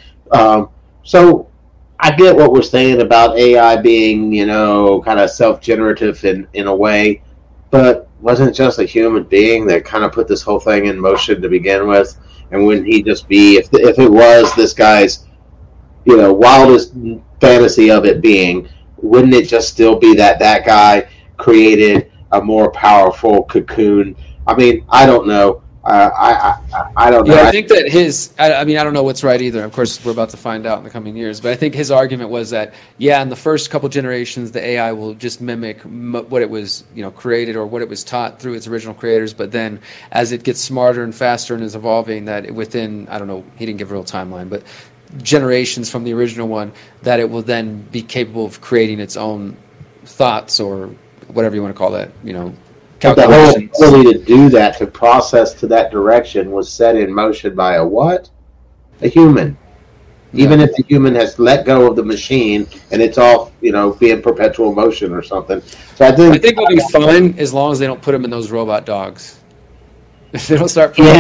So I get what we're saying about AI being, kind of self-generative in a way, but wasn't it just a human being that kind of put this whole thing in motion to begin with? And wouldn't he just be, if it was this guy's, wildest fantasy of it being, wouldn't it just still be that guy created a more powerful cocoon. I mean, I don't know. I don't know. Yeah, I think that I mean, I don't know what's right either. Of course, we're about to find out in the coming years. But I think his argument was that, yeah, in the first couple generations, the AI will just mimic what it was, created or what it was taught through its original creators. But then as it gets smarter and faster and is evolving, that within, I don't know, he didn't give a real timeline, but generations from the original one, that it will then be capable of creating its own thoughts or whatever you want to call that, But the whole ability to do that, to process to that direction, was set in motion by a what? A human. Yeah. Even if the human has let go of the machine and it's all, being perpetual motion or something. So I think we'll be fine as long as they don't put them in those robot dogs. If they don't start you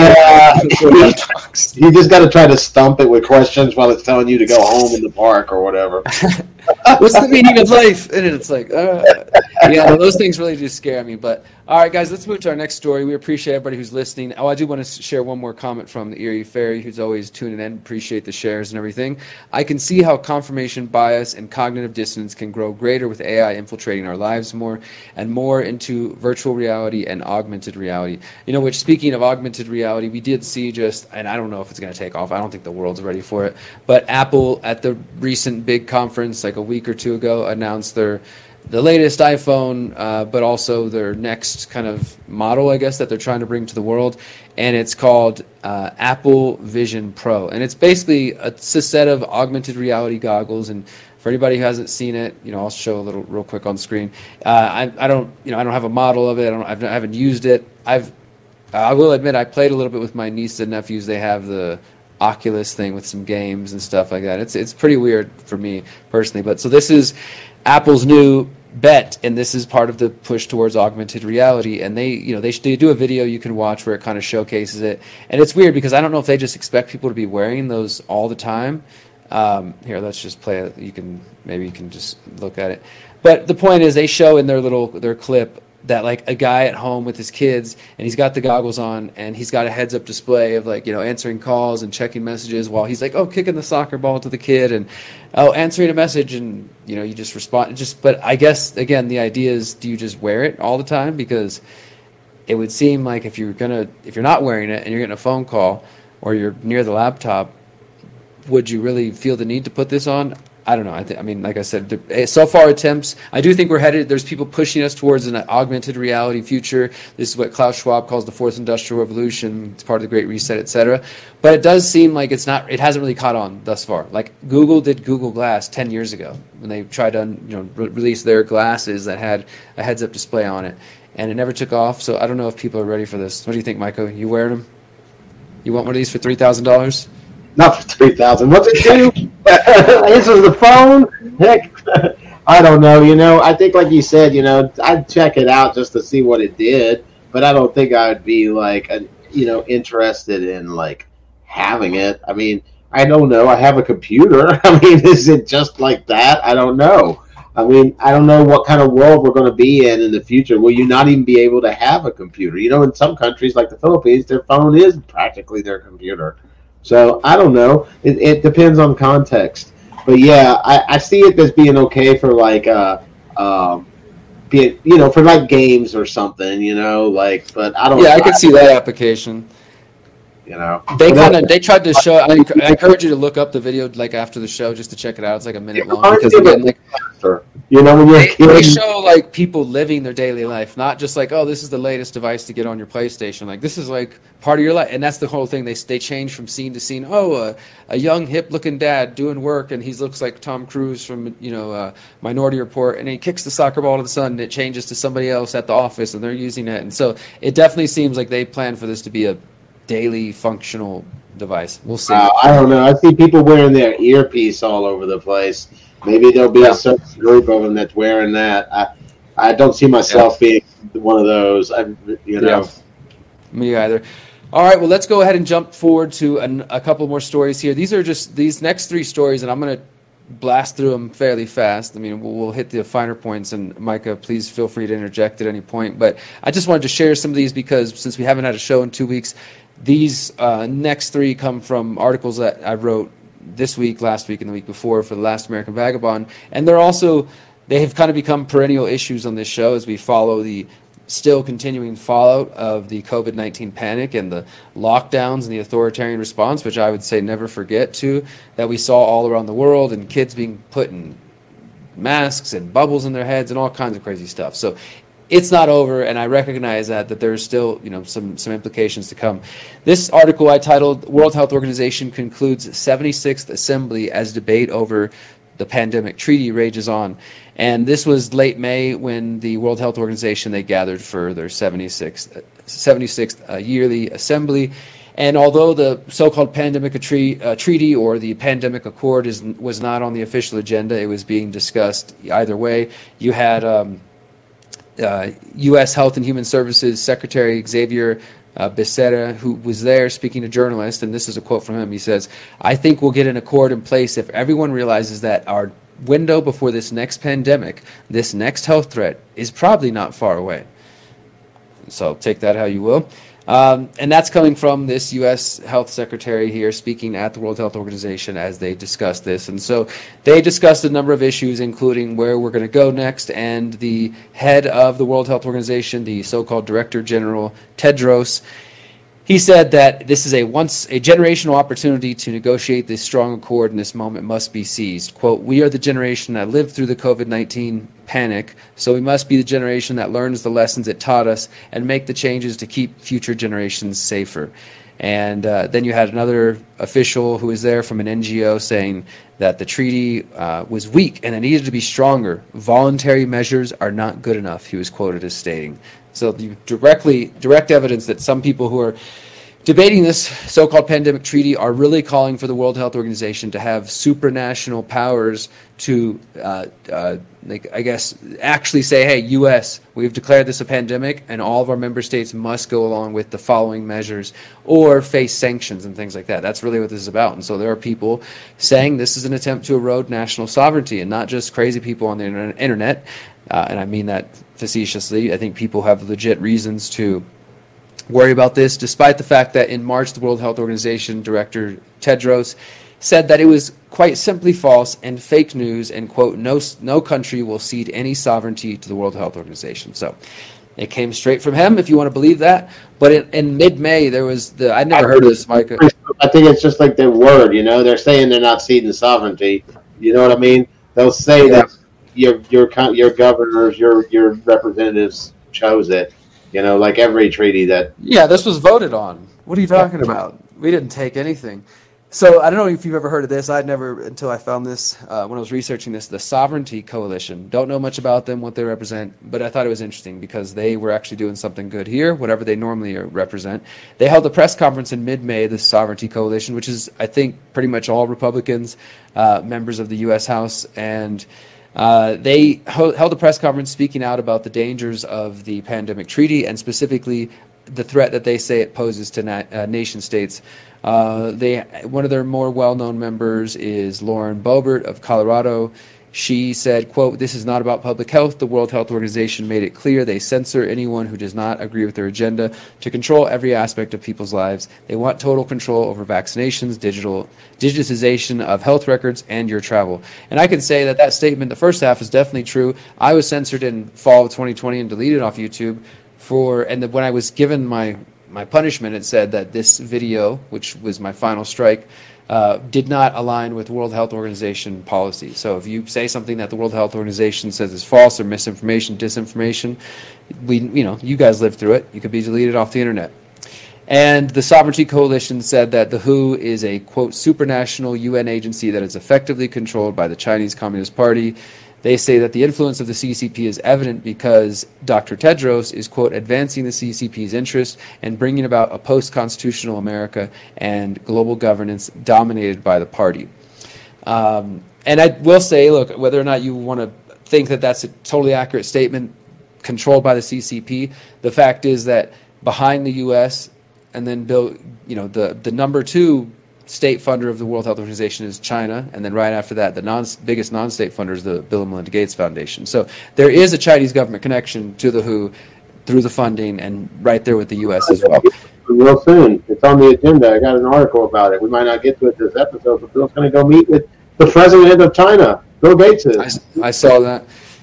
just got to try to stump it with questions while it's telling you to go home in the park or whatever. What's the meaning of life? And it's like, yeah, those things really do scare me. But all right, guys, let's move to our next story. We appreciate everybody who's listening. Oh, I do want to share one more comment from the Erie Fairy, who's always tuning in. Appreciate the shares and everything. I can see how confirmation bias and cognitive dissonance can grow greater with AI infiltrating our lives more and more into virtual reality and augmented reality. Which, speaking of augmented reality, we did see and I don't know if it's going to take off. I don't think the world's ready for it. But Apple, at the recent big conference, like a week or two ago, announced the latest iPhone, but also their next kind of model, I guess, that they're trying to bring to the world. And it's called Apple Vision Pro. And it's basically a set of augmented reality goggles. And for anybody who hasn't seen it, I'll show a little real quick on screen. I don't have a model of it. I haven't used it. I will admit I played a little bit with my nieces and nephews. They have the Oculus thing with some games and stuff like that. It's pretty weird for me personally. But so this is Apple's new bet, and this is part of the push towards augmented reality. And they do a video you can watch where it kind of showcases it. And it's weird because I don't know if they just expect people to be wearing those all the time. Here, let's just play it. You can just look at it. But the point is, they show in their clip that like a guy at home with his kids, and he's got the goggles on, and he's got a heads-up display of answering calls and checking messages while he's kicking the soccer ball to the kid and answering a message, and you just respond. But I guess again the idea is, do you just wear it all the time? Because it would seem like if you're not wearing it and you're getting a phone call or you're near the laptop, would you really feel the need to put this on? I don't know. I mean, like I said, so far attempts. I do think we're headed. There's people pushing us towards an augmented reality future. This is what Klaus Schwab calls the fourth industrial revolution. It's part of the Great Reset, etc. But it does seem like it's not. It hasn't really caught on thus far. Like Google did Google Glass 10 years ago when they tried to release their glasses that had a heads-up display on it, and it never took off. So I don't know if people are ready for this. What do you think, Michael? You wearing them? You want one of these for $3,000? Not for $3,000. What's it do? Answers the phone? Heck, I don't know. I think, like you said, I'd check it out just to see what it did, but I don't think I would be interested in having it. I mean, I don't know. I have a computer. I mean, is it just like that? I don't know. I mean, I don't know what kind of world we're going to be in the future. Will you not even be able to have a computer? In some countries like the Philippines, their phone is practically their computer. So I don't know. It depends on context. But yeah, I see it as being okay for for games or something, but I don't. Yeah, I could see that application. They tried to show. I encourage you to look up the video after the show just to check it out. It's like a minute long because again, they show people living their daily life, not just this is the latest device to get on your PlayStation. This is part of your life, and that's the whole thing. They change from scene to scene. A young hip looking dad doing work, and he looks like Tom Cruise from Minority Report, and he kicks the soccer ball to the sun, and it changes to somebody else at the office, and they're using it, and so it definitely seems like they plan for this to be a daily functional device. We'll see. I don't know. I see people wearing their earpiece all over the place. Maybe there'll be a certain group of them that's wearing that. I don't see myself being one of those. Me either. All right, well, let's go ahead and jump forward to a couple more stories here. These are just these next three stories, and I'm going to blast through them fairly fast. I mean, we'll hit the finer points, and Micah, please feel free to interject at any point. But I just wanted to share some of these because since we haven't had a show in 2 weeks, these next three come from articles that I wrote this week, last week, and the week before for The Last American Vagabond. And they have kind of become perennial issues on this show as we follow the still continuing fallout of the COVID-19 panic and the lockdowns and the authoritarian response, which I would say never forget too, that we saw all around the world, and kids being put in masks and bubbles in their heads and all kinds of crazy stuff. So it's not over, and I recognize that there's still, some implications to come. This article I titled "World Health Organization Concludes 76th Assembly as Debate Over the Pandemic Treaty Rages On." And this was late May when the World Health Organization, they gathered for their 76th yearly assembly. And although the so-called pandemic treaty or the pandemic accord was not on the official agenda, it was being discussed either way. You had U.S. Health and Human Services Secretary Xavier Becerra, who was there speaking to journalists, and this is a quote from him. He says, "I think we'll get an accord in place if everyone realizes that our window before this next pandemic, this next health threat, is probably not far away." So take that how you will. And that's coming from this U.S. Health Secretary here speaking at the World Health Organization as they discussed this. And so they discussed a number of issues, including where we're going to go next. And the head of the World Health Organization, the so-called Director General Tedros, he said that this is a generational opportunity to negotiate this strong accord, and this moment must be seized. Quote, "We are the generation that lived through the COVID-19 panic, so we must be the generation that learns the lessons it taught us and make the changes to keep future generations safer." And then you had another official who was there from an NGO saying that the treaty was weak and it needed to be stronger. "Voluntary measures are not good enough," he was quoted as stating. So the direct evidence that some people who are debating this so-called pandemic treaty are really calling for the World Health Organization to have supranational powers to, actually say, hey, U.S., we've declared this a pandemic, and all of our member states must go along with the following measures or face sanctions and things like that. That's really what this is about. And so there are people saying this is an attempt to erode national sovereignty, and not just crazy people on the internet. And I mean that facetiously. I think people have legit reasons to worry about this, despite the fact that in March, the World Health Organization Director Tedros said that it was quite simply false and fake news, and, quote, no country will cede any sovereignty to the World Health Organization. So it came straight from him, if you want to believe that. But in mid-May, there was I'd never heard of this, Micah. I think it's just like their word, they're saying they're not ceding sovereignty. You know what I mean? They'll say that your governors, your representatives chose it. Like every treaty that... Yeah, this was voted on. What are you talking about? We didn't take anything. So I don't know if you've ever heard of this. I'd never, until I found this, when I was researching this, the Sovereignty Coalition. Don't know much about them, what they represent, but I thought it was interesting because they were actually doing something good here, whatever they normally represent. They held a press conference in mid-May, the Sovereignty Coalition, which is, I think, pretty much all Republicans, members of the U.S. House, and... they held a press conference speaking out about the dangers of the pandemic treaty and specifically the threat that they say it poses to nation states. One of their more well-known members is Lauren Boebert of Colorado. She said, quote, "This is not about public health. The World Health Organization made it clear they censor anyone who does not agree with their agenda to control every aspect of people's lives. They want total control over vaccinations, digitization of health records, and your travel." And I can say that statement, the first half, is definitely true. I was censored in fall of 2020 and deleted off YouTube when I was given my punishment, it said that this video, which was my final strike, did not align with World Health Organization policy. So if you say something that the World Health Organization says is false or misinformation, disinformation, you guys lived through it. You could be deleted off the internet. And the Sovereignty Coalition said that the WHO is a, quote, supranational UN agency that is effectively controlled by the Chinese Communist Party. They say that the influence of the CCP is evident because Dr. Tedros is, quote, advancing the CCP's interests and bringing about a post-constitutional America and global governance dominated by the party. And I will say, look, whether or not you want to think that that's a totally accurate statement, controlled by the CCP, the fact is that behind the U.S. and then the number two state funder of the World Health Organization is China, and then right after that, the biggest non-state funder is the Bill and Melinda Gates Foundation. So there is a Chinese government connection to the WHO through the funding, and right there with the U.S. as well. Real soon. It's on the agenda. I got an article about it. We might not get to it this episode, but Bill's going to go meet with the president of China, Bill Gates is. I saw that.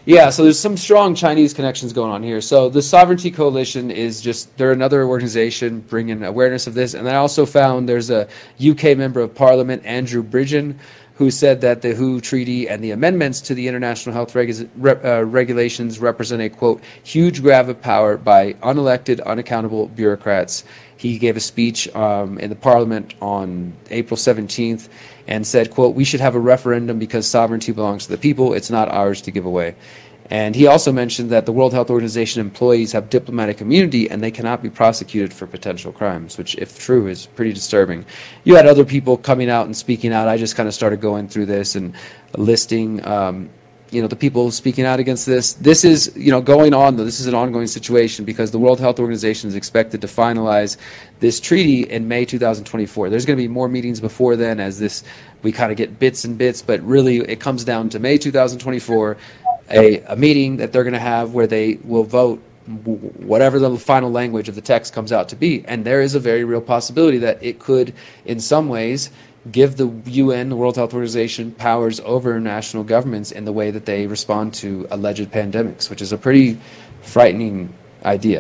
Yeah, so there's some strong Chinese connections going on here. So the Sovereignty Coalition is they're another organization bringing awareness of this. And I also found there's a UK member of Parliament, Andrew Bridgen, who said that the WHO Treaty and the amendments to the international health regulations represent a, quote, huge grab of power by unelected, unaccountable bureaucrats. He gave a speech in the Parliament on April 17th and said, quote, we should have a referendum because sovereignty belongs to the people. It's not ours to give away. And he also mentioned that the World Health Organization employees have diplomatic immunity and they cannot be prosecuted for potential crimes, which, if true, is pretty disturbing. You had other people coming out and speaking out. I just kind of started going through this and listing the people speaking out against this. This is, going on, though. This is an ongoing situation because the World Health Organization is expected to finalize this treaty in May 2024. There's going to be more meetings before then as we kind of get bits and bits, but really it comes down to May 2024, a meeting that they're going to have where they will vote whatever the final language of the text comes out to be. And there is a very real possibility that it could, in some ways, give the UN, the World Health Organization, powers over national governments in the way that they respond to alleged pandemics, which is a pretty frightening idea.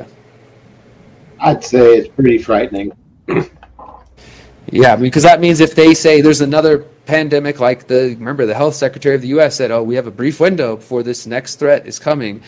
I'd say it's pretty frightening. Yeah, because that means if they say there's another pandemic, like remember the health secretary of the U.S. said, we have a brief window before this next threat is coming.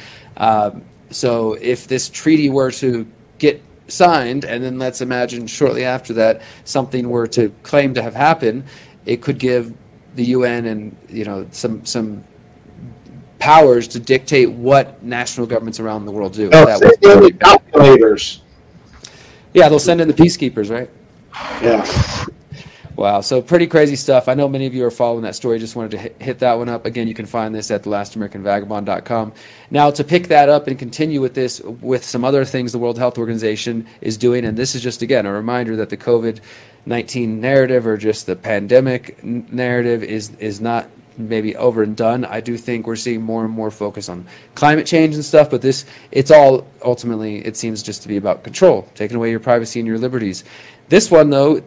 So if this treaty were to get signed, and then let's imagine shortly after that something were to claim to have happened, it could give the UN and some powers to dictate what national governments around the world do. Calculators. Yeah, they'll send in the peacekeepers, right? Yeah. Wow, so pretty crazy stuff. I know many of you are following that story. Just wanted to hit that one up. Again, you can find this at thelastamericanvagabond.com. Now, to pick that up and continue with this, with some other things the World Health Organization is doing, and this is just, again, a reminder that the COVID-19 narrative or just the pandemic narrative is not maybe over and done. I do think we're seeing more and more focus on climate change and stuff, but it's all ultimately, it seems just to be about control, taking away your privacy and your liberties. This one, though,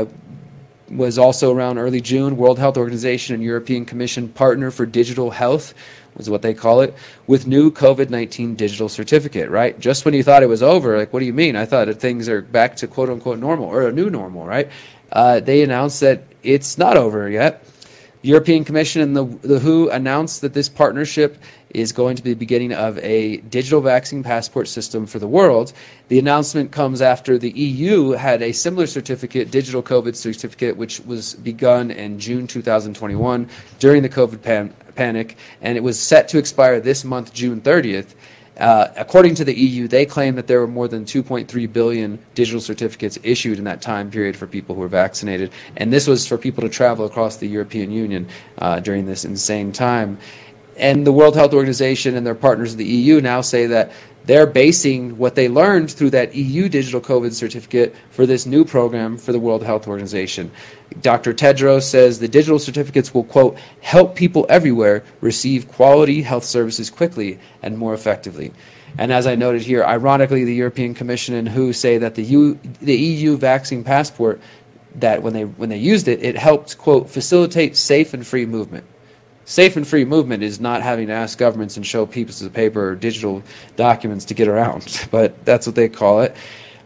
was also around early June. World Health Organization and European Commission partner for digital health, was what they call it, with new COVID-19 digital certificate, right? Just when you thought it was over, like, what do you mean? I thought that things are back to quote-unquote normal, or a new normal, right? They announced that it's not over yet. The European Commission and the WHO announced that this partnership is going to be the beginning of a digital vaccine passport system for the world. The announcement comes after the EU had a similar certificate, digital COVID certificate, which was begun in June 2021 during the COVID panic, and it was set to expire this month, June 30th. According to the EU, they claim that there were more than 2.3 billion digital certificates issued in that time period for people who were vaccinated. And this was for people to travel across the European Union during this insane time. And the World Health Organization and their partners of the EU now say that they're basing what they learned through that EU digital COVID certificate for this new program for the World Health Organization. Dr. Tedros says the digital certificates will, quote, help people everywhere receive quality health services quickly and more effectively. And as I noted here, ironically, the European Commission and WHO say that the EU vaccine passport, that when they used it, it helped, quote, facilitate safe and free movement. Safe and free movement is not having to ask governments and show pieces of paper or digital documents to get around, but that's what they call it.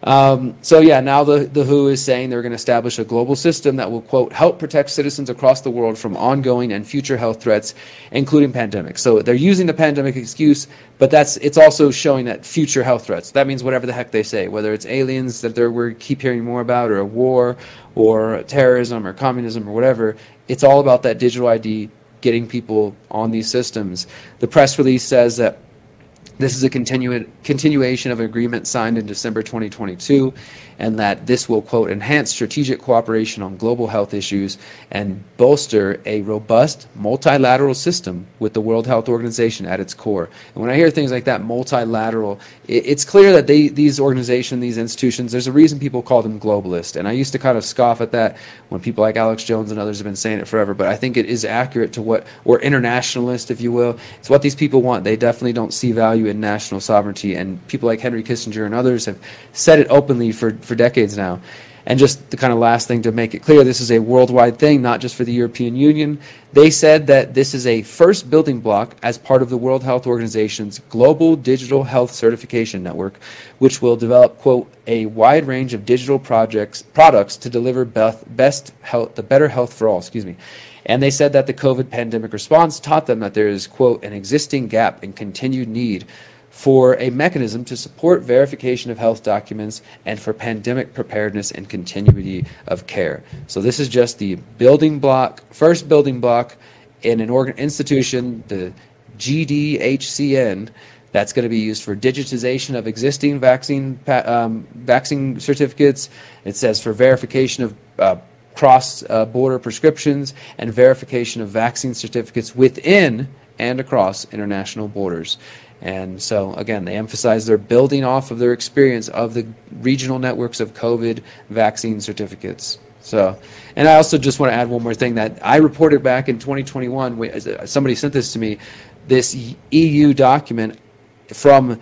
So yeah, now the WHO is saying they're going to establish a global system that will, quote, help protect citizens across the world from ongoing and future health threats, including pandemics. So they're using the pandemic excuse, but it's also showing that future health threats. That means whatever the heck they say, whether it's aliens that we keep hearing more about, or a war, or terrorism, or communism, or whatever. It's all about that digital ID, getting people on these systems. The press release says that this is a continuation of an agreement signed in December 2022, and that this will, quote, enhance strategic cooperation on global health issues and bolster a robust multilateral system with the World Health Organization at its core. And when I hear things like that, multilateral, it's clear that these organizations, these institutions, there's a reason people call them globalist. And I used to kind of scoff at that when people like Alex Jones and others have been saying it forever, but I think it is accurate to or internationalist, if you will. It's what these people want. They definitely don't see value in national sovereignty, and people like Henry Kissinger and others have said it openly for decades now. And just the kind of last thing to make it clear, this is a worldwide thing, not just for the European Union. They said that this is a first building block as part of the World Health Organization's Global Digital Health Certification Network, which will develop, quote, a wide range of digital products to deliver better health for all, And they said that the COVID pandemic response taught them that there is, quote, an existing gap and continued need for a mechanism to support verification of health documents and for pandemic preparedness and continuity of care. So this is just the first building block in an institution, the GDHCN, that's going to be used for digitization of existing vaccine certificates. It says for verification of cross-border prescriptions and verification of vaccine certificates within and across international borders. And so, again, they emphasize they're building off of their experience of the regional networks of COVID vaccine certificates. So, and I also just want to add one more thing that I reported back in 2021. Somebody sent this to me, this EU document from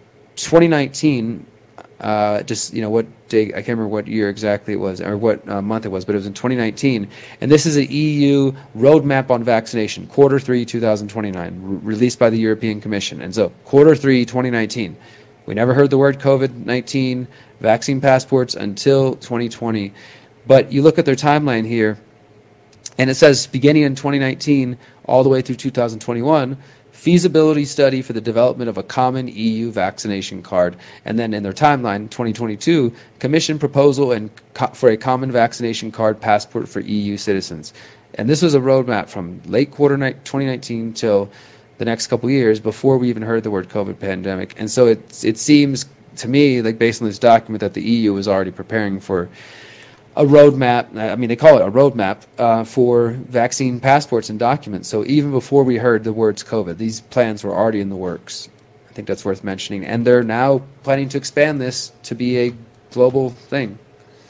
2019. What day, I can't remember what year exactly it was or what month it was, but it was in 2019. And this is an EU roadmap on vaccination, Q3 2029, released by the European Commission. And so Q3 2019, we never heard the word COVID-19 vaccine passports until 2020. But you look at their timeline here, and it says beginning in 2019 all the way through 2021, feasibility study for the development of a common EU vaccination card. And then in their timeline, 2022, commission proposal for a common vaccination card passport for EU citizens. And this was a roadmap from late quarter 2019 till the next couple of years before we even heard the word COVID pandemic. And so it seems to me, like based on this document, that the EU is already preparing for a roadmap. I mean, they call it a roadmap for vaccine passports and documents. So even before we heard the words COVID, these plans were already in the works. I think that's worth mentioning. And they're now planning to expand this to be a global thing.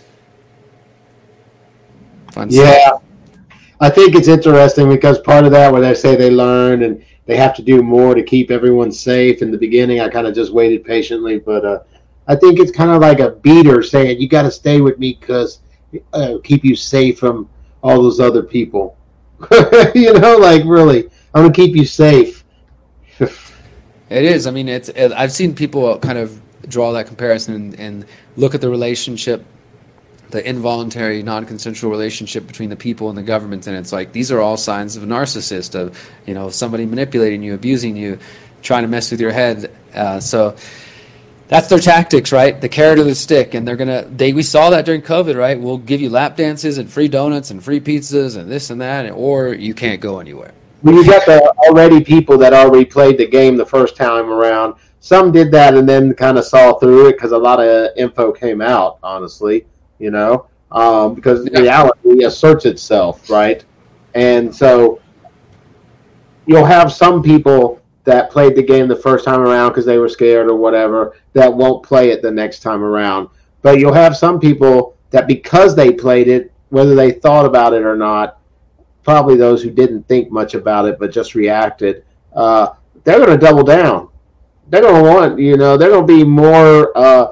Fun Yeah. stuff. I think it's interesting because part of that where they say they learned and they have to do more to keep everyone safe. In the beginning, I kind of just waited patiently, but I think it's kind of like a beater saying, you got to stay with me because keep you safe from all those other people. Like really, I'm going to keep you safe. It is. I mean, I've seen people kind of draw that comparison and look at the relationship, the involuntary, non-consensual relationship between the people and the government, and it's like these are all signs of a narcissist, of somebody manipulating you, abusing you, trying to mess with your head. So that's their tactics, right? The carrot or the stick, and we saw that during COVID, right? We'll give you lap dances and free donuts and free pizzas and this and that, or you can't go anywhere. Well, you got already people that already played the game the first time around. Some did that and then kind of saw through it because a lot of info came out, honestly, because reality asserts itself, right? And so you'll have some people that played the game the first time around because they were scared or whatever, that won't play it the next time around. But you'll have some people that because they played it, whether they thought about it or not, probably those who didn't think much about it but just reacted, they're going to double down. They're going to want, they're going to be more,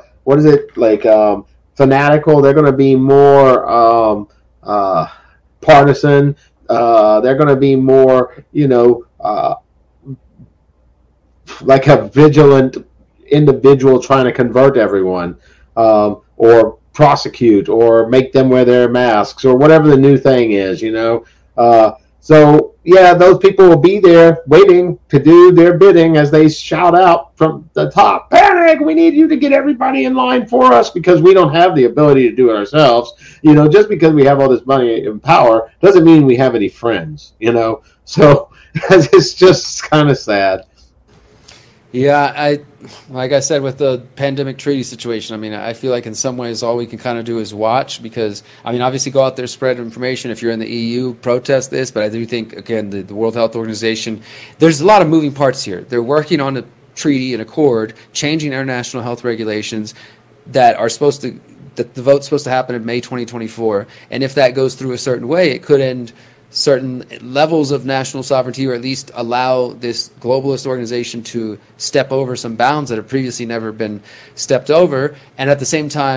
fanatical. They're going to be more partisan. They're going to be more, like a vigilant individual trying to convert everyone, or prosecute, or make them wear their masks, or whatever the new thing is, So, those people will be there waiting to do their bidding as they shout out from the top, panic, we need you to get everybody in line for us because we don't have the ability to do it ourselves. Just because we have all this money and power doesn't mean we have any friends, So it's just kind of sad. Yeah, like I said, with the pandemic treaty situation, I feel like in some ways all we can kind of do is watch because, obviously go out there, spread information. If you're in the EU, protest this. But I do think, again, the World Health Organization, there's a lot of moving parts here. They're working on a treaty, an accord, changing international health regulations that the vote's supposed to happen in May 2024. And if that goes through a certain way, it could end certain levels of national sovereignty, or at least allow this globalist organization to step over some bounds that have previously never been stepped over. And at the same time,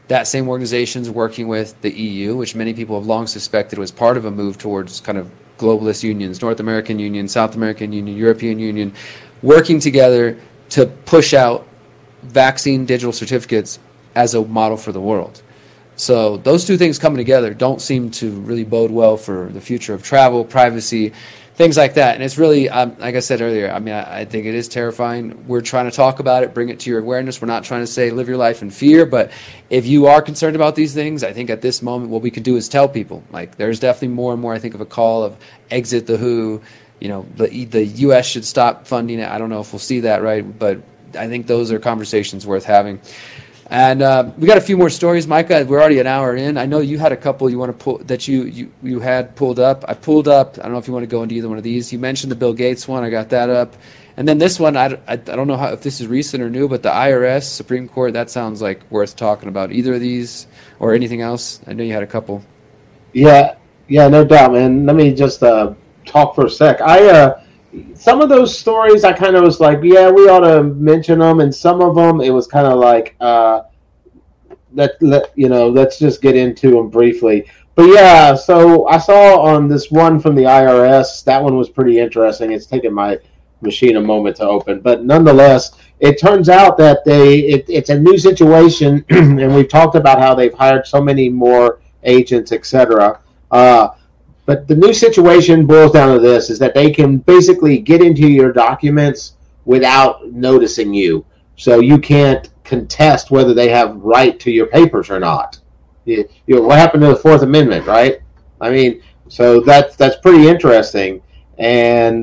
that same organization is working with the EU, which many people have long suspected was part of a move towards kind of globalist unions, North American Union, South American Union, European Union, working together to push out vaccine digital certificates as a model for the world. So those two things coming together don't seem to really bode well for the future of travel, privacy, things like that. And it's really, like I said earlier, I mean, I think it is terrifying. We're trying to talk about it, bring it to your awareness. We're not trying to say live your life in fear, but if you are concerned about these things, I think at this moment what we can do is tell people. Like, there's definitely more and more, I think, of a call of exit the WHO. You know, the U.S. should stop funding it. I don't know if we'll see that, right? But I think those are conversations worth having. And we got a few more stories, Micah. We're already an hour in. I know you had a couple you want to pull that you had pulled up. I pulled up. I don't know if you want to go into either one of these. You mentioned the Bill Gates one. I got that up. And then this one, I don't know if this is recent or new, but the IRS, Supreme Court, that sounds like worth talking about. Either of these or anything else? I know you had a couple. Yeah, no doubt, man. Let me just talk for a sec. Some of those stories I kind of was like, yeah, we ought to mention them, and some of them it was kind of like, let's just get into them briefly. But yeah, so I saw on this one from the IRS, that one was pretty interesting. It's taken my machine a moment to open, but nonetheless, it turns out that it's a new situation, and we've talked about how they've hired so many more agents, etc. But the new situation boils down to this, is that they can basically get into your documents without noticing you. So you can't contest whether they have right to your papers or not. What happened to the Fourth Amendment, right? I mean, so that's pretty interesting. And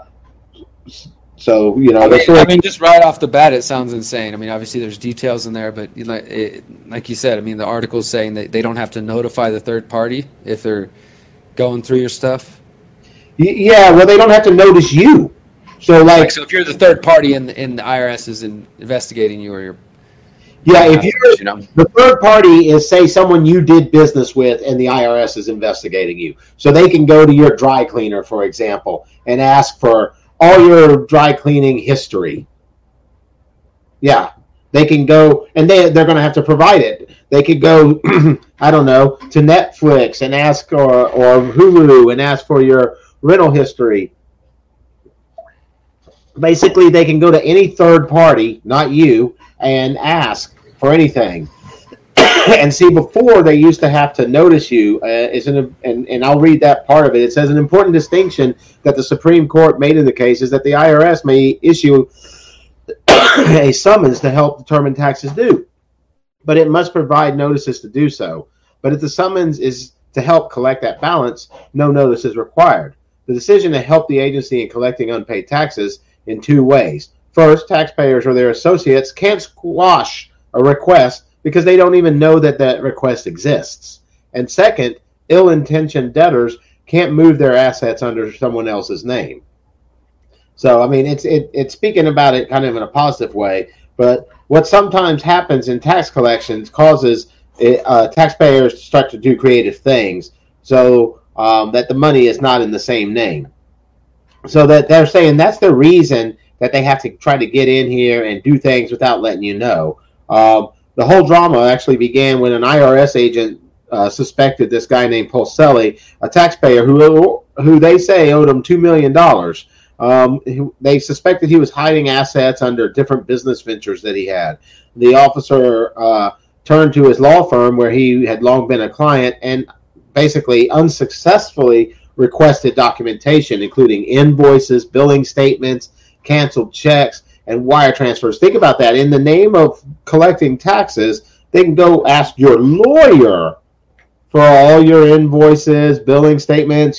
so, I mean, just right off the bat, it sounds insane. I mean, obviously there's details in there, but like you said, I mean, the article's saying that they don't have to notify the third party if they're going through your stuff? Yeah, well, they don't have to notice you. So if you're the third party and the IRS is investigating you, or you're... Yeah, if you're the third party is, say, someone you did business with and the IRS is investigating you. So they can go to your dry cleaner, for example, and ask for all your dry cleaning history. Yeah. They can go, and they're going to have to provide it. They could go, I don't know, to Netflix and ask, or Hulu and ask for your rental history. Basically, they can go to any third party, not you, and ask for anything. And see, before they used to have to notice you, and I'll read that part of it. It says, an important distinction that the Supreme Court made in the case is that the IRS may issue a summons to help determine taxes due, but it must provide notices to do so. But if the summons is to help collect that balance, no notice is required. The decision to help the agency in collecting unpaid taxes in two ways. First, taxpayers or their associates can't squash a request because they don't even know that request exists. And second, ill-intentioned debtors can't move their assets under someone else's name. So, I mean, it's speaking about it kind of in a positive way, but what sometimes happens in tax collections causes taxpayers to start to do creative things, so that the money is not in the same name. So that they're saying that's the reason that they have to try to get in here and do things without letting you know. The whole drama actually began when an IRS agent suspected this guy named Polselli, a taxpayer who they say owed him $2 million. They suspected he was hiding assets under different business ventures that he had. The officer turned to his law firm where he had long been a client and basically unsuccessfully requested documentation, including invoices, billing statements, canceled checks, and wire transfers. Think about that. In the name of collecting taxes, they can go ask your lawyer for all your invoices, billing statements,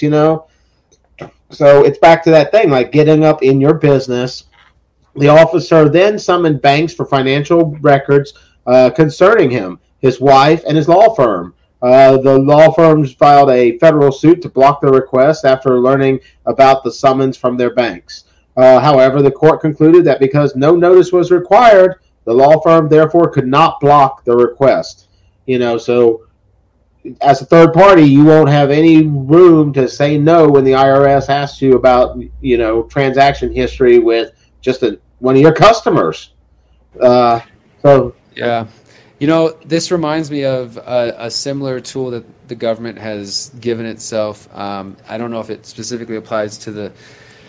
So it's back to that thing, like getting up in your business. The officer then summoned banks for financial records concerning him, his wife, and his law firm. The law firms filed a federal suit to block the request after learning about the summons from their banks. However, the court concluded that because no notice was required, the law firm therefore could not block the request. So as a third party, you won't have any room to say no when the IRS asks you about, transaction history with just one of your customers. Yeah. You know, this reminds me of a similar tool that the government has given itself. I don't know if it specifically applies to the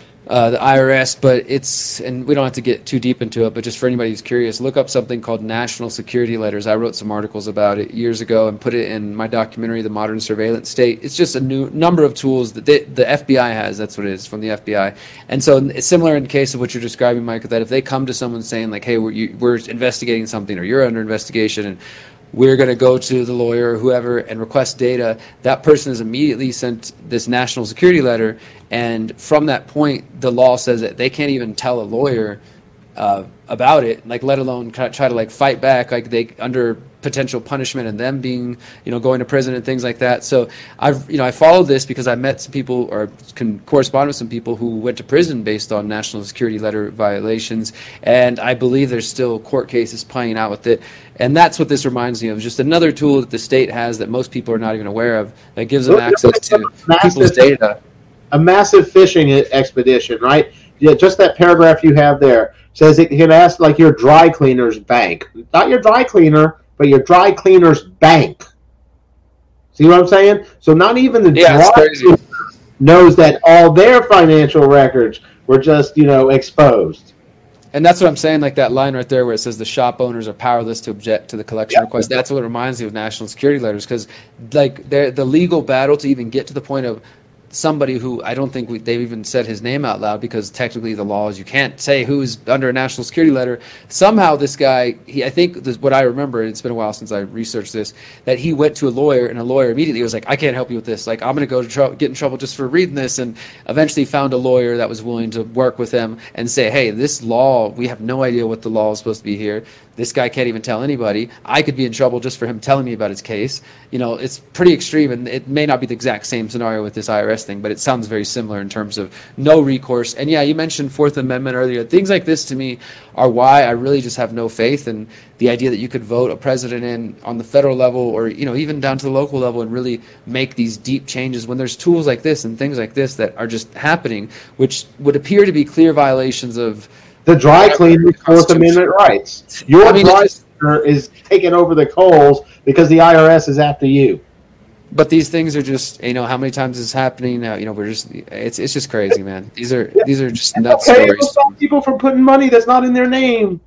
IRS, but it's, and we don't have to get too deep into it, but just for anybody who's curious, look up something called national security letters. I wrote some articles about it years ago and put it in my documentary, The Modern Surveillance State. It's just a new number of tools that the FBI has. That's what it is, from the FBI. And so it's similar in the case of what you're describing, Michael, that if they come to someone saying like, hey, we're investigating something, or you're under investigation, and we're going to go to the lawyer or whoever and request data, that person is immediately sent this national security letter, and from that point, the law says that they can't even tell a lawyer about it, like let alone try to like fight back, like they under potential punishment and them being, going to prison and things like that. So I followed this because I met some people, or can correspond with some people who went to prison based on national security letter violations, and I believe there's still court cases playing out with it. And that's what this reminds me of, just another tool that the state has that most people are not even aware of, that gives them access to people's data. A massive fishing expedition, right? Yeah, just that paragraph you have there says it can ask like your dry cleaner's bank, not your dry cleaner, but your dry cleaner's bank. See what I'm saying? So not even the dry cleaner knows that all their financial records were just, exposed. And that's what I'm saying, like that line right there where it says the shop owners are powerless to object to the collection request. That's what reminds me of national security letters, because like the legal battle to even get to the point of somebody who I don't think they've even said his name out loud, because technically the law is you can't say who's under a national security letter. Somehow this guy, I think what I remember, it's been a while since I researched this, that he went to a lawyer, and a lawyer immediately was like, I can't help you with this. Like, I'm going to go get in trouble just for reading this, and eventually found a lawyer that was willing to work with him and say, hey, this law, we have no idea what the law is supposed to be here. This guy can't even tell anybody. I could be in trouble just for him telling me about his case. It's pretty extreme, and it may not be the exact same scenario with this IRS thing, but it sounds very similar in terms of no recourse. And yeah, you mentioned Fourth Amendment earlier. Things like this to me are why I really just have no faith in the idea that you could vote a president in on the federal level, or even down to the local level, and really make these deep changes when there's tools like this and things like this that are just happening, which would appear to be clear violations of the dry cleaner's Fourth Amendment rights. Your dry cleaner is taking over the coals because the IRS is after you. But these things are just, how many times is this happening? We're just, it's just crazy, man. These are just nuts stories. We'll stop people from putting money that's not in their name.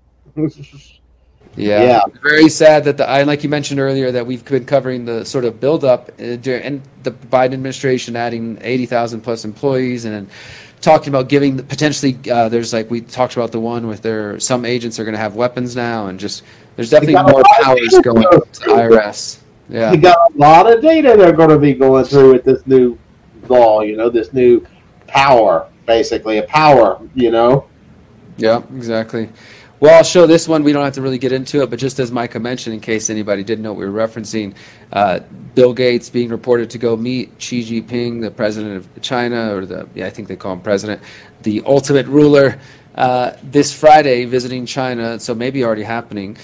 Yeah. Very sad that like you mentioned earlier, that we've been covering the sort of build-up and the Biden administration adding 80,000 plus employees, and then talking about giving potentially there's like we talked about the one with some agents are going to have weapons now, and just there's definitely more powers going to the IRS. Yeah, they got a lot of data they're going to be going through with this new law. This new power, basically a power. Yeah, exactly. Well, I'll show this one. We don't have to really get into it, but just as Micah mentioned, in case anybody didn't know what we were referencing, Bill Gates being reported to go meet Xi Jinping, the president of China, or I think they call him president, the ultimate ruler, this Friday, visiting China, so maybe already happening,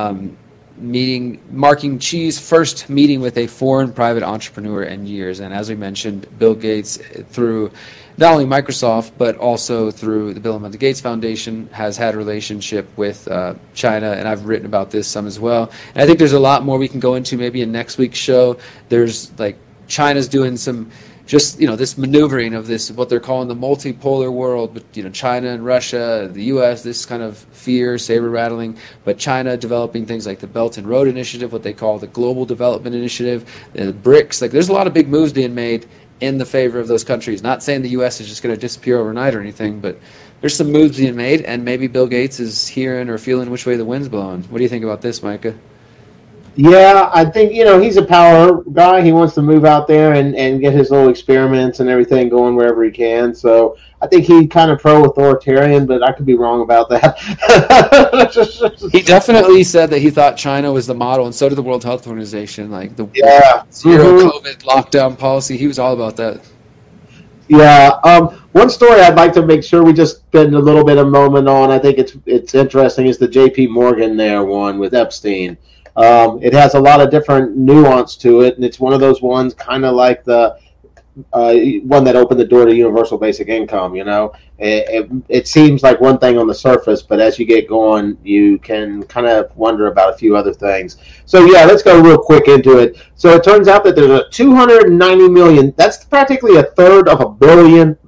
marking Xi's first meeting with a foreign private entrepreneur in years. And as we mentioned, Bill Gates, through not only Microsoft, but also through the Bill and Melinda Gates Foundation, has had a relationship with China, and I've written about this some as well. And I think there's a lot more we can go into maybe in next week's show. There's China's doing some just, this maneuvering of this, what they're calling the multipolar world, but, China and Russia, the U.S., this kind of fear, saber rattling, but China developing things like the Belt and Road Initiative, what they call the Global Development Initiative, the BRICS. There's a lot of big moves being made in the favor of those countries. Not saying the U.S. is just going to disappear overnight or anything, but there's some moves being made, and maybe Bill Gates is hearing or feeling which way the wind's blowing. What do you think about this, Micah? Yeah, I think, he's a power guy. He wants to move out there and get his little experiments and everything going wherever he can. So I think he's kind of pro-authoritarian, but I could be wrong about that. He definitely said that he thought China was the model, and so did the World Health Organization. Like the zero COVID lockdown policy, he was all about that. Yeah. One story I'd like to make sure we just spend a little bit of moment on, I think it's interesting, is the J.P. Morgan one with Epstein. It has a lot of different nuance to it, and it's one of those ones kind of like the one that opened the door to universal basic income. It seems like one thing on the surface, but as you get going, you can kind of wonder about a few other things. So yeah, let's go real quick into it. So it turns out that there's a $290 million. That's practically a third of $1 billion.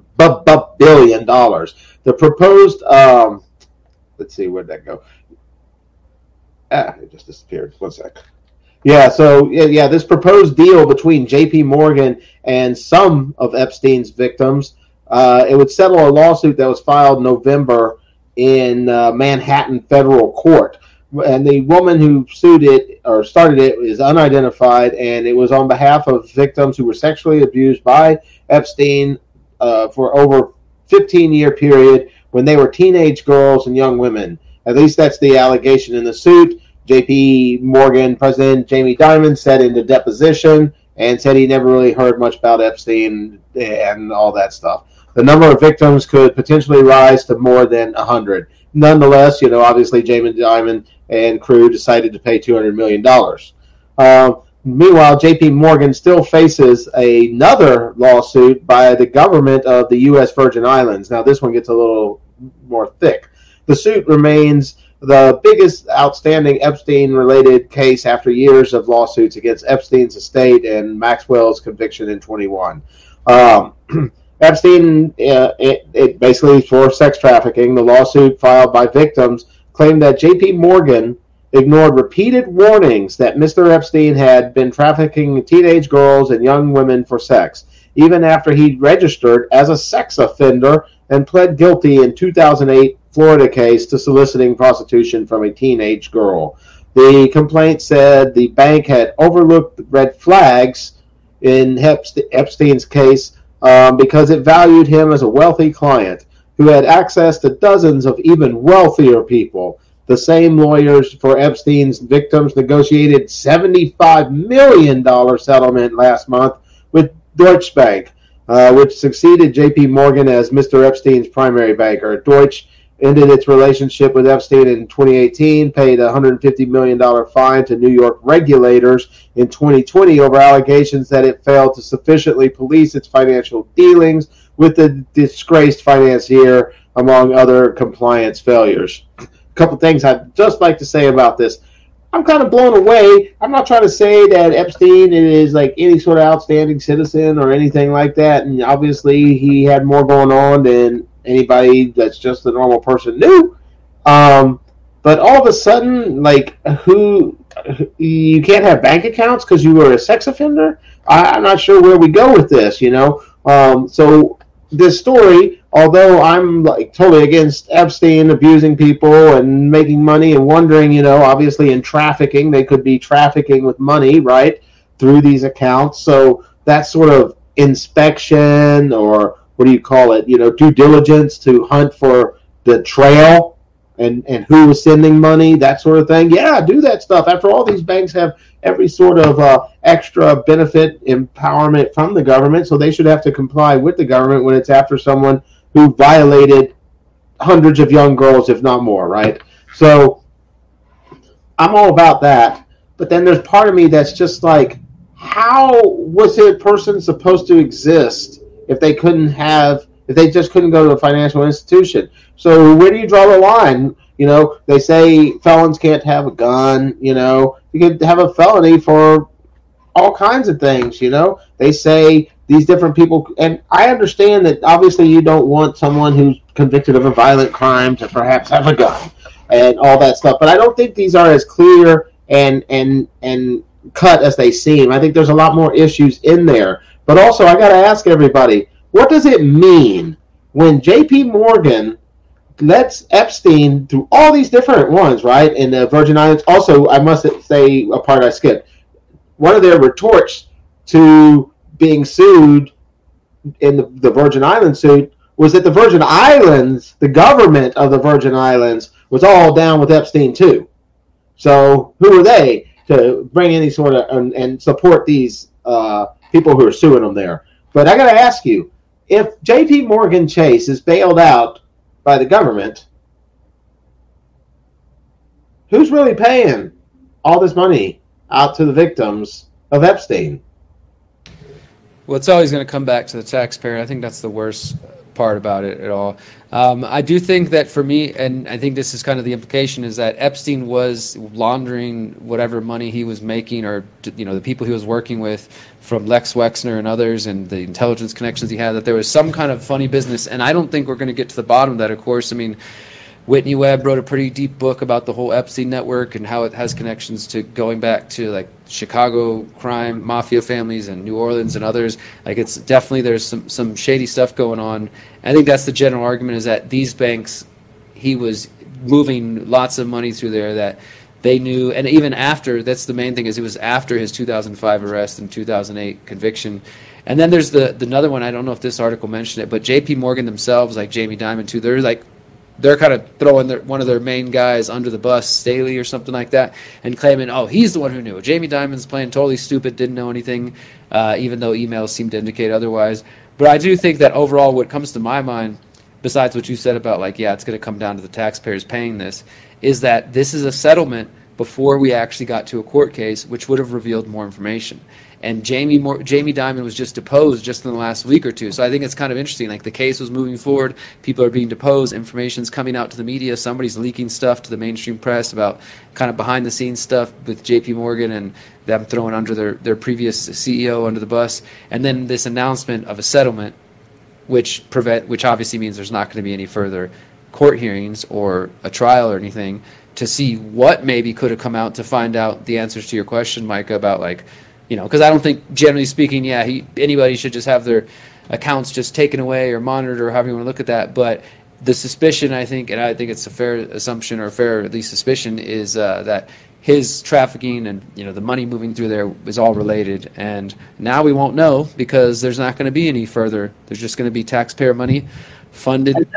The proposed. Let's see, where'd that go? It just disappeared. 1 sec. Yeah, so this proposed deal between J.P. Morgan and some of Epstein's victims, it would settle a lawsuit that was filed in November in Manhattan federal court. And the woman who sued it or started it is unidentified, and it was on behalf of victims who were sexually abused by Epstein for over 15-year period when they were teenage girls and young women. At least that's the allegation in the suit. J.P. Morgan President Jamie Dimon said in the deposition and said he never really heard much about Epstein and all that stuff. The number of victims could potentially rise to more than 100. Nonetheless, obviously Jamie Dimon and crew decided to pay $200 million. Meanwhile, J.P. Morgan still faces another lawsuit by the government of the U.S. Virgin Islands. Now, this one gets a little more thick. The suit remains the biggest outstanding Epstein-related case after years of lawsuits against Epstein's estate and Maxwell's conviction in 21. Epstein, it basically for sex trafficking. The lawsuit filed by victims claimed that J.P. Morgan ignored repeated warnings that Mr. Epstein had been trafficking teenage girls and young women for sex, even after he registered as a sex offender and pled guilty in 2008 Florida case to soliciting prostitution from a teenage girl. The complaint said the bank had overlooked red flags in Epstein's case because it valued him as a wealthy client who had access to dozens of even wealthier people. The same lawyers for Epstein's victims negotiated $75 million settlement last month with Deutsche Bank, which succeeded J.P. Morgan as Mr. Epstein's primary banker. Deutsche ended its relationship with Epstein in 2018, paid a $150 million fine to New York regulators in 2020 over allegations that it failed to sufficiently police its financial dealings with the disgraced financier, among other compliance failures. A couple things I'd just like to say about this. I'm kind of blown away. I'm not trying to say that Epstein is like any sort of outstanding citizen or anything like that, and obviously he had more going on than anybody that's just a normal person knew. But all of a sudden, you can't have bank accounts because you were a sex offender? I'm not sure where we go with this, So this story, although I'm totally against Epstein abusing people and making money and wondering, obviously in trafficking, they could be trafficking with money, right, through these accounts. So that sort of inspection or what do you call it, due diligence to hunt for the trail and who was sending money, that sort of thing. Yeah, do that stuff. After all, these banks have every sort of extra benefit empowerment from the government, so they should have to comply with the government when it's after someone who violated hundreds of young girls, if not more, right? So I'm all about that. But then there's part of me that's just like, how was a person supposed to exist if they just couldn't go to a financial institution? So where do you draw the line? They say felons can't have a gun, you could have a felony for all kinds of things, They say these different people, and I understand that obviously you don't want someone who's convicted of a violent crime to perhaps have a gun and all that stuff, but I don't think these are as clear and cut as they seem. I think there's a lot more issues in there. But also, I got to ask everybody, what does it mean when J.P. Morgan lets Epstein, through all these different ones, right, in the Virgin Islands? Also, I must say a part I skipped. One of their retorts to being sued in the Virgin Islands suit was that the Virgin Islands, the government of the Virgin Islands, was all down with Epstein too. So who are they to bring any sort of and support these people who are suing them there? But I got to ask you, if J.P. Morgan Chase is bailed out by the government, who's really paying all this money out to the victims of Epstein? Well, it's always going to come back to the taxpayer. I think that's the worst part about it at all. I do think that for me, and I think this is kind of the implication, is that Epstein was laundering whatever money he was making, or the people he was working with, from Lex Wexner and others, and the intelligence connections he had. That there was some kind of funny business, and I don't think we're going to get to the bottom of that. Of course, I mean, Whitney Webb wrote a pretty deep book about the whole Epstein network and how it has connections to going back to like Chicago crime, mafia families, and New Orleans and others. Like, it's definitely, there's some shady stuff going on. I think that's the general argument, is that these banks, he was moving lots of money through there that they knew, and even after, that's the main thing, is it was after his 2005 arrest and 2008 conviction. And then there's the another one, I don't know if this article mentioned it, but JP Morgan themselves, like Jamie Dimon too, they're kind of throwing one of their main guys under the bus, Staley or something like that, and claiming, oh, he's the one who knew. Jamie Dimon's playing totally stupid, didn't know anything, even though emails seem to indicate otherwise. But I do think that overall what comes to my mind, besides what you said about, like, yeah, it's going to come down to the taxpayers paying this, is that this is a settlement before we actually got to a court case, which would have revealed more information. And Jamie Dimon was just deposed just in the last week or two. So I think it's kind of interesting. Like, the case was moving forward. People are being deposed. Information's coming out to the media. Somebody's leaking stuff to the mainstream press about kind of behind-the-scenes stuff with JP Morgan and them throwing under their previous CEO under the bus. And then this announcement of a settlement, which obviously means there's not going to be any further court hearings or a trial or anything, to see what maybe could have come out, to find out the answers to your question, Micah, about, like, because I don't think, generally speaking, anybody should just have their accounts just taken away or monitored, or however you want to look at that. But the suspicion, I think it's a fair assumption, or fair at least suspicion, is that his trafficking and the money moving through there is all related. And now we won't know, because there's not going to be any further. There's just going to be taxpayer money funded to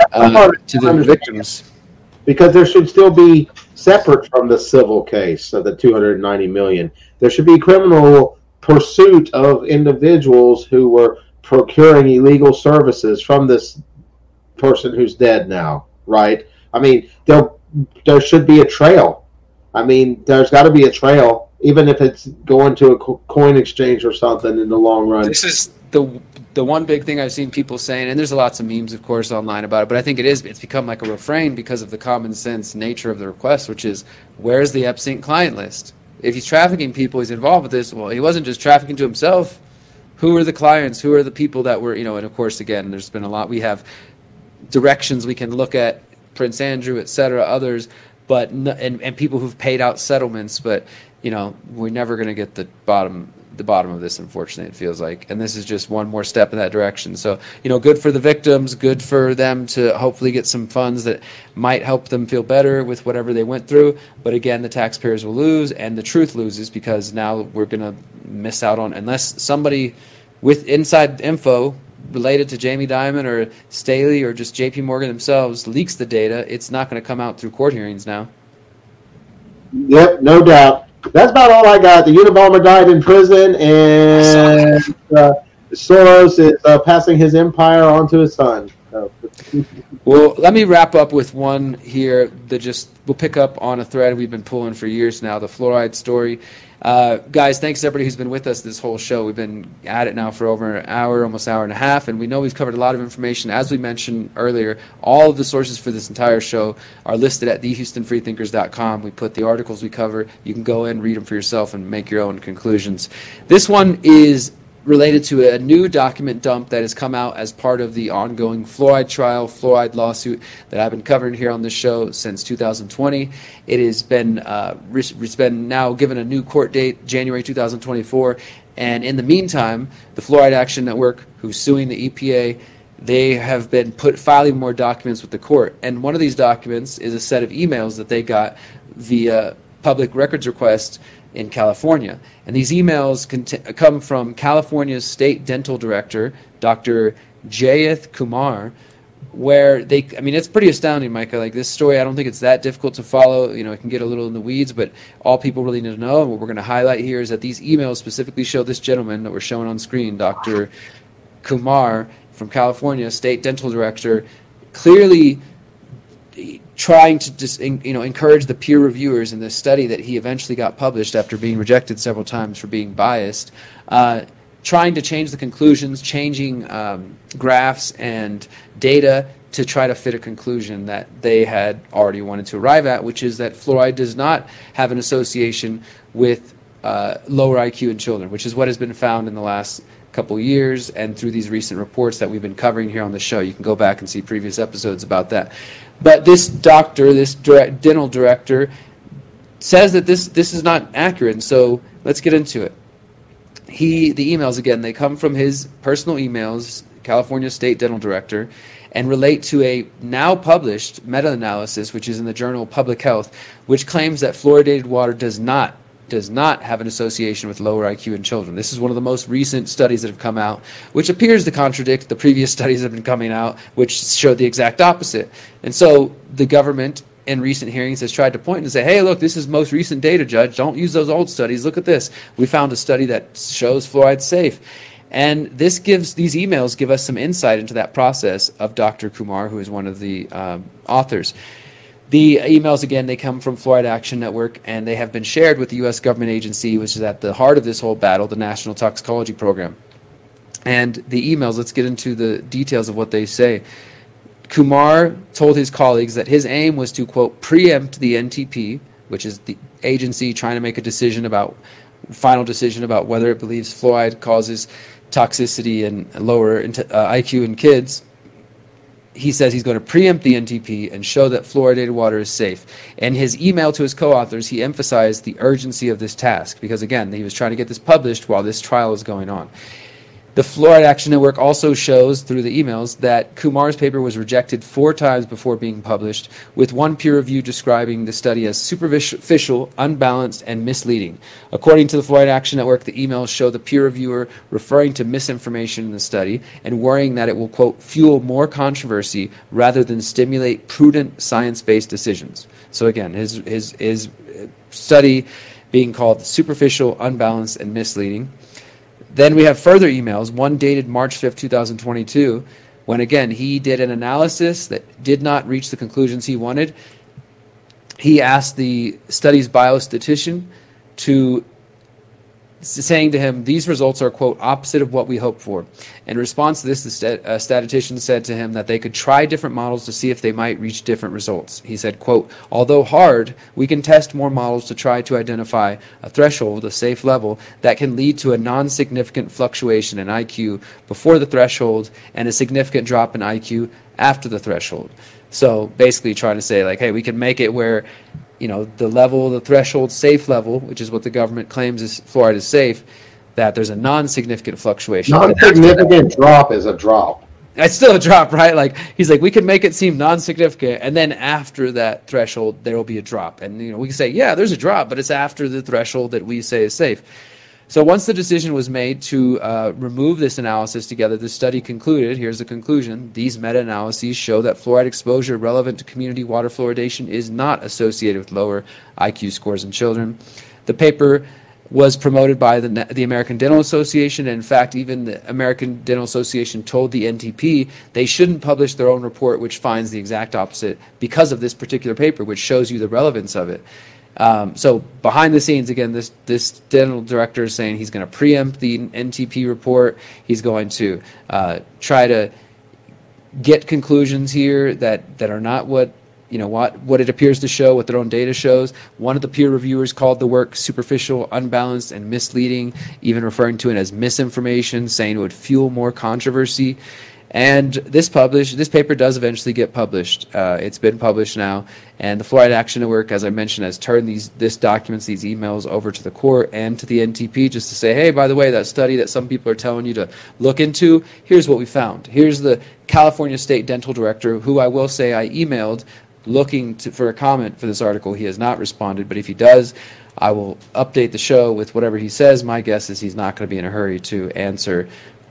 the victims. Because there should still be, separate from the civil case of the $290 million, there should be criminal pursuit of individuals who were procuring illegal services from this person who's dead now, right? I mean, there should be a trail. I mean, there's got to be a trail, even if it's going to a coin exchange or something in the long run. This is the one big thing I've seen people saying, and there's lots of memes, of course, online about it, but I think it's become like a refrain because of the common sense nature of the request, which is, where's the Epstein client list? If he's trafficking people, he's involved with this. Well, he wasn't just trafficking to himself. Who are the clients? Who are the people that were, and of course, again, there's been a lot. We have directions we can look at, Prince Andrew, et cetera, others, but and people who've paid out settlements, but we're never going to get the bottom of this, unfortunately, it feels like. And this is just one more step in that direction. So, good for the victims, good for them to hopefully get some funds that might help them feel better with whatever they went through. But again, the taxpayers will lose, and the truth loses, because now we're going to miss out on, unless somebody with inside info related to Jamie Dimon or Staley or just JP Morgan themselves leaks the data, it's not going to come out through court hearings now. Yep, no doubt. That's about all I got. The Unabomber died in prison, and Soros is passing his empire on to his son. So. Well, let me wrap up with one here that we'll pick up on a thread we've been pulling for years now, the fluoride story. Guys, thanks to everybody who's been with us this whole show. We've been at it now for over an hour, almost hour and a half, and we know we've covered a lot of information. As we mentioned earlier, all of the sources for this entire show are listed at thehoustonfreethinkers.com. We put the articles we cover. You can go in, read them for yourself, and make your own conclusions. This one is related to a new document dump that has come out as part of the ongoing fluoride trial, fluoride lawsuit that I've been covering here on this show since 2020. It has been it's been now given a new court date, January 2024. And in the meantime, the Fluoride Action Network, who's suing the EPA, they have been filing more documents with the court. And one of these documents is a set of emails that they got via public records request in California. And these emails come from California's state dental director, Dr. Jayath Kumar, where it's pretty astounding, Micah. Like, this story, I don't think it's that difficult to follow. It can get a little in the weeds, but all people really need to know, and what we're going to highlight here, is that these emails specifically show this gentleman that we're showing on screen, Dr. Kumar from California, state dental director, clearly trying to just encourage the peer reviewers in this study that he eventually got published after being rejected several times for being biased, trying to change the conclusions, changing graphs and data to try to fit a conclusion that they had already wanted to arrive at, which is that fluoride does not have an association with lower IQ in children, which is what has been found in the last couple years and through these recent reports that we've been covering here on the show. You can go back and see previous episodes about that. But this doctor, this dental director, says that this is not accurate, and so let's get into it. The emails, again, they come from his personal emails, California State Dental Director, and relate to a now published meta-analysis, which is in the journal Public Health, which claims that fluoridated water does not have an association with lower IQ in children. This is one of the most recent studies that have come out, which appears to contradict the previous studies that have been coming out, which showed the exact opposite. And so the government in recent hearings has tried to point and say, hey, look, this is most recent data, Judge. Don't use those old studies. Look at this. We found a study that shows fluoride safe. And these emails give us some insight into that process of Dr. Kumar, who is one of the authors. The emails, again, they come from Fluoride Action Network, and they have been shared with the U.S. government agency, which is at the heart of this whole battle, the National Toxicology Program. And the emails, let's get into the details of what they say. Kumar told his colleagues that his aim was to, quote, preempt the NTP, which is the agency trying to make a final decision about whether it believes fluoride causes toxicity and lower IQ in kids. He says he's going to preempt the NTP and show that fluoridated water is safe. In his email to his co-authors, he emphasized the urgency of this task because, again, he was trying to get this published while this trial is going on. The Fluoride Action Network also shows through the emails that Kumar's paper was rejected 4 times before being published, with one peer review describing the study as superficial, unbalanced, and misleading. According to the Fluoride Action Network, the emails show the peer reviewer referring to misinformation in the study and worrying that it will, quote, fuel more controversy rather than stimulate prudent science-based decisions. So again, his study being called superficial, unbalanced, and misleading. Then we have further emails, one dated March 5th, 2022, when, again, he did an analysis that did not reach the conclusions he wanted. He asked the study's biostatistician saying to him, these results are, quote, opposite of what we hoped for. In response to this, the statistician said to him that they could try different models to see if they might reach different results. He said, quote, although hard, we can test more models to try to identify a threshold, a safe level, that can lead to a non-significant fluctuation in IQ before the threshold and a significant drop in IQ after the threshold. So basically trying to say, like, hey, we can make it where the level, the threshold safe level, which is what the government claims is fluoride is safe, that there's a non-significant fluctuation. Non-significant drop is a drop. It's still a drop, right? Like, he's like, we can make it seem non-significant, and then after that threshold, there will be a drop. And, we can say, yeah, there's a drop, but it's after the threshold that we say is safe. So once the decision was made to remove this analysis together, the study concluded, here's the conclusion, these meta-analyses show that fluoride exposure relevant to community water fluoridation is not associated with lower IQ scores in children. The paper was promoted by the American Dental Association, and in fact, even the American Dental Association told the NTP they shouldn't publish their own report, which finds the exact opposite because of this particular paper, which shows you the relevance of it. So behind the scenes, again, this dental director is saying he's going to preempt the NTP report. He's going to try to get conclusions here that are not what it appears to show, what their own data shows. One of the peer reviewers called the work superficial, unbalanced, and misleading, even referring to it as misinformation, saying it would fuel more controversy. And this paper does eventually get published. It's been published now, and the Fluoride Action Network, as I mentioned, has turned these emails over to the court and to the NTP just to say, hey, by the way, that study that some people are telling you to look into, here's what we found. Here's the California State Dental Director, who I will say I emailed looking for a comment for this article. He has not responded, but if he does, I will update the show with whatever he says. My guess is he's not going to be in a hurry to answer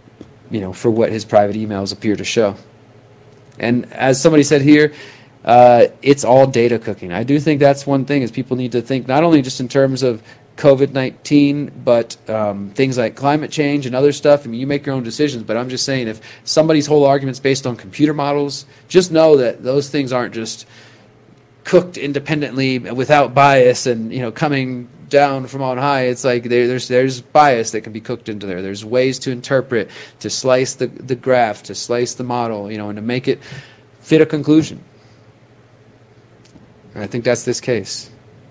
for what his private emails appear to show. And as somebody said here, it's all data cooking. I do think that's one thing is people need to think not only just in terms of COVID-19, but things like climate change and other stuff. I mean, you make your own decisions, but I'm just saying if somebody's whole argument's based on computer models, just know that those things aren't just cooked independently without bias and coming down from on high. It's like there's bias that can be cooked into there. There's ways to interpret, to slice the graph, to slice the model, and to make it fit a conclusion. And I think that's this case.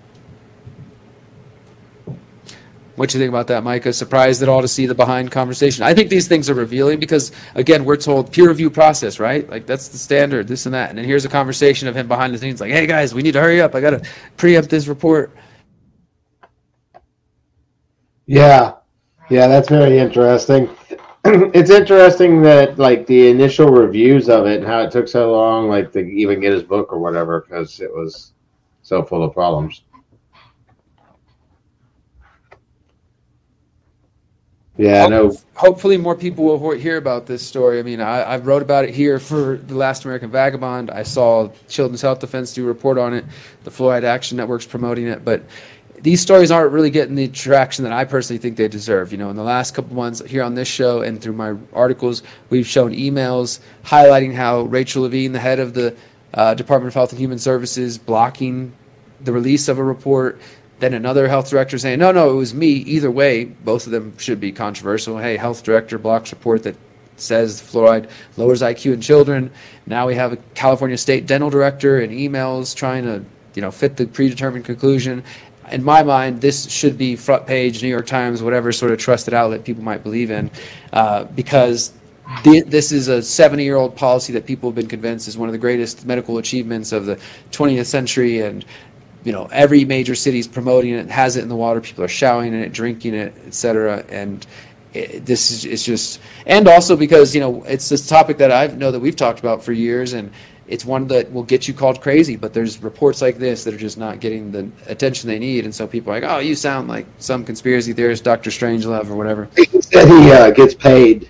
What do you think about that, Micah? Surprised at all to see the behind conversation? I think these things are revealing because, again, we're told peer review process, right? Like, that's the standard, this and that. And then here's a conversation of him behind the scenes like, hey, guys, we need to hurry up. I got to preempt this report. Yeah, that's very interesting. It's interesting that, like, the initial reviews of it and how it took so long, like, to even get his book or whatever, because it was so full of problems. Yeah, I know. Hopefully more people will hear about this story. I mean, I wrote about it here for The Last American Vagabond. I saw Children's Health Defense do a report on it. The Fluoride Action Network's promoting it. But these stories aren't really getting the traction that I personally think they deserve. In the last couple months here on this show and through my articles, we've shown emails highlighting how Rachel Levine, the head of the Department of Health and Human Services, blocking the release of a report. Then another health director saying, no, it was me. Either way, both of them should be controversial. Hey, health director blocks report that says fluoride lowers IQ in children. Now we have a California state dental director in emails trying to, fit the predetermined conclusion. In my mind, this should be front page, New York Times, whatever sort of trusted outlet people might believe in, because this is a 70-year-old policy that people have been convinced is one of the greatest medical achievements of the 20th century, and every major city is promoting it, has it in the water. People are showering in it, drinking it, etc. And this is just, and also because it's this topic that I know that we've talked about for years, and it's one that will get you called crazy. But there's reports like this that are just not getting the attention they need, and so people are like, "Oh, you sound like some conspiracy theorist, Dr. Strangelove, or whatever." He said he gets paid.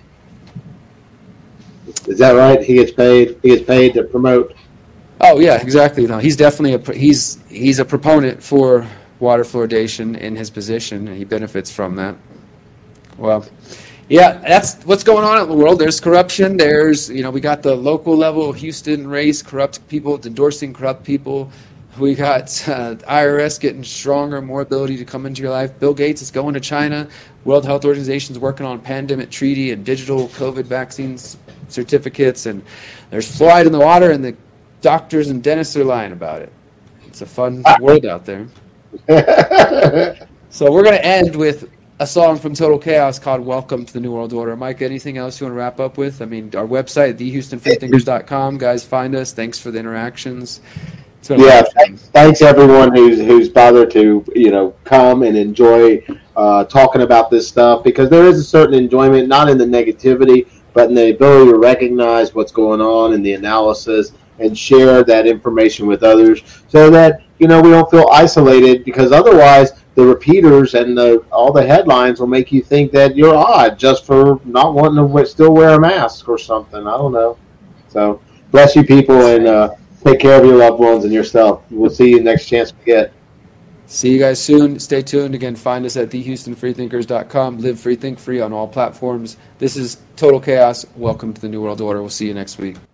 Is that right? He gets paid. He gets paid to promote. Oh yeah, exactly. No, he's definitely he's a proponent for water fluoridation in his position, and he benefits from that. Well, yeah, that's what's going on in the world. There's corruption. There's we got the local level Houston race, corrupt people endorsing corrupt people. We got IRS getting stronger, more ability to come into your life. Bill Gates is going to China. World Health Organization is working on a pandemic treaty and digital COVID vaccines certificates, and there's fluoride in the water, and the doctors and dentists are lying about it. It's a fun world out there. So we're going to end with a song from Total Chaos called Welcome to the New World Order. Mike, anything else you want to wrap up with? I mean, our website, thehoustonfreethinkers.com. Guys, find us. Thanks for the interactions. Thanks everyone who's bothered to come and enjoy talking about this stuff, because there is a certain enjoyment, not in the negativity, but in the ability to recognize what's going on in the analysis and share that information with others, so that we don't feel isolated, because otherwise the repeaters and all the headlines will make you think that you're odd just for not wanting to still wear a mask or something. I don't know. So bless you people, and take care of your loved ones and yourself. We'll see you next chance we get. See you guys soon. Stay tuned. Again, find us at thehoustonfreethinkers.com. Live free, think free on all platforms. This is Total Chaos. Welcome to the New World Order. We'll see you next week.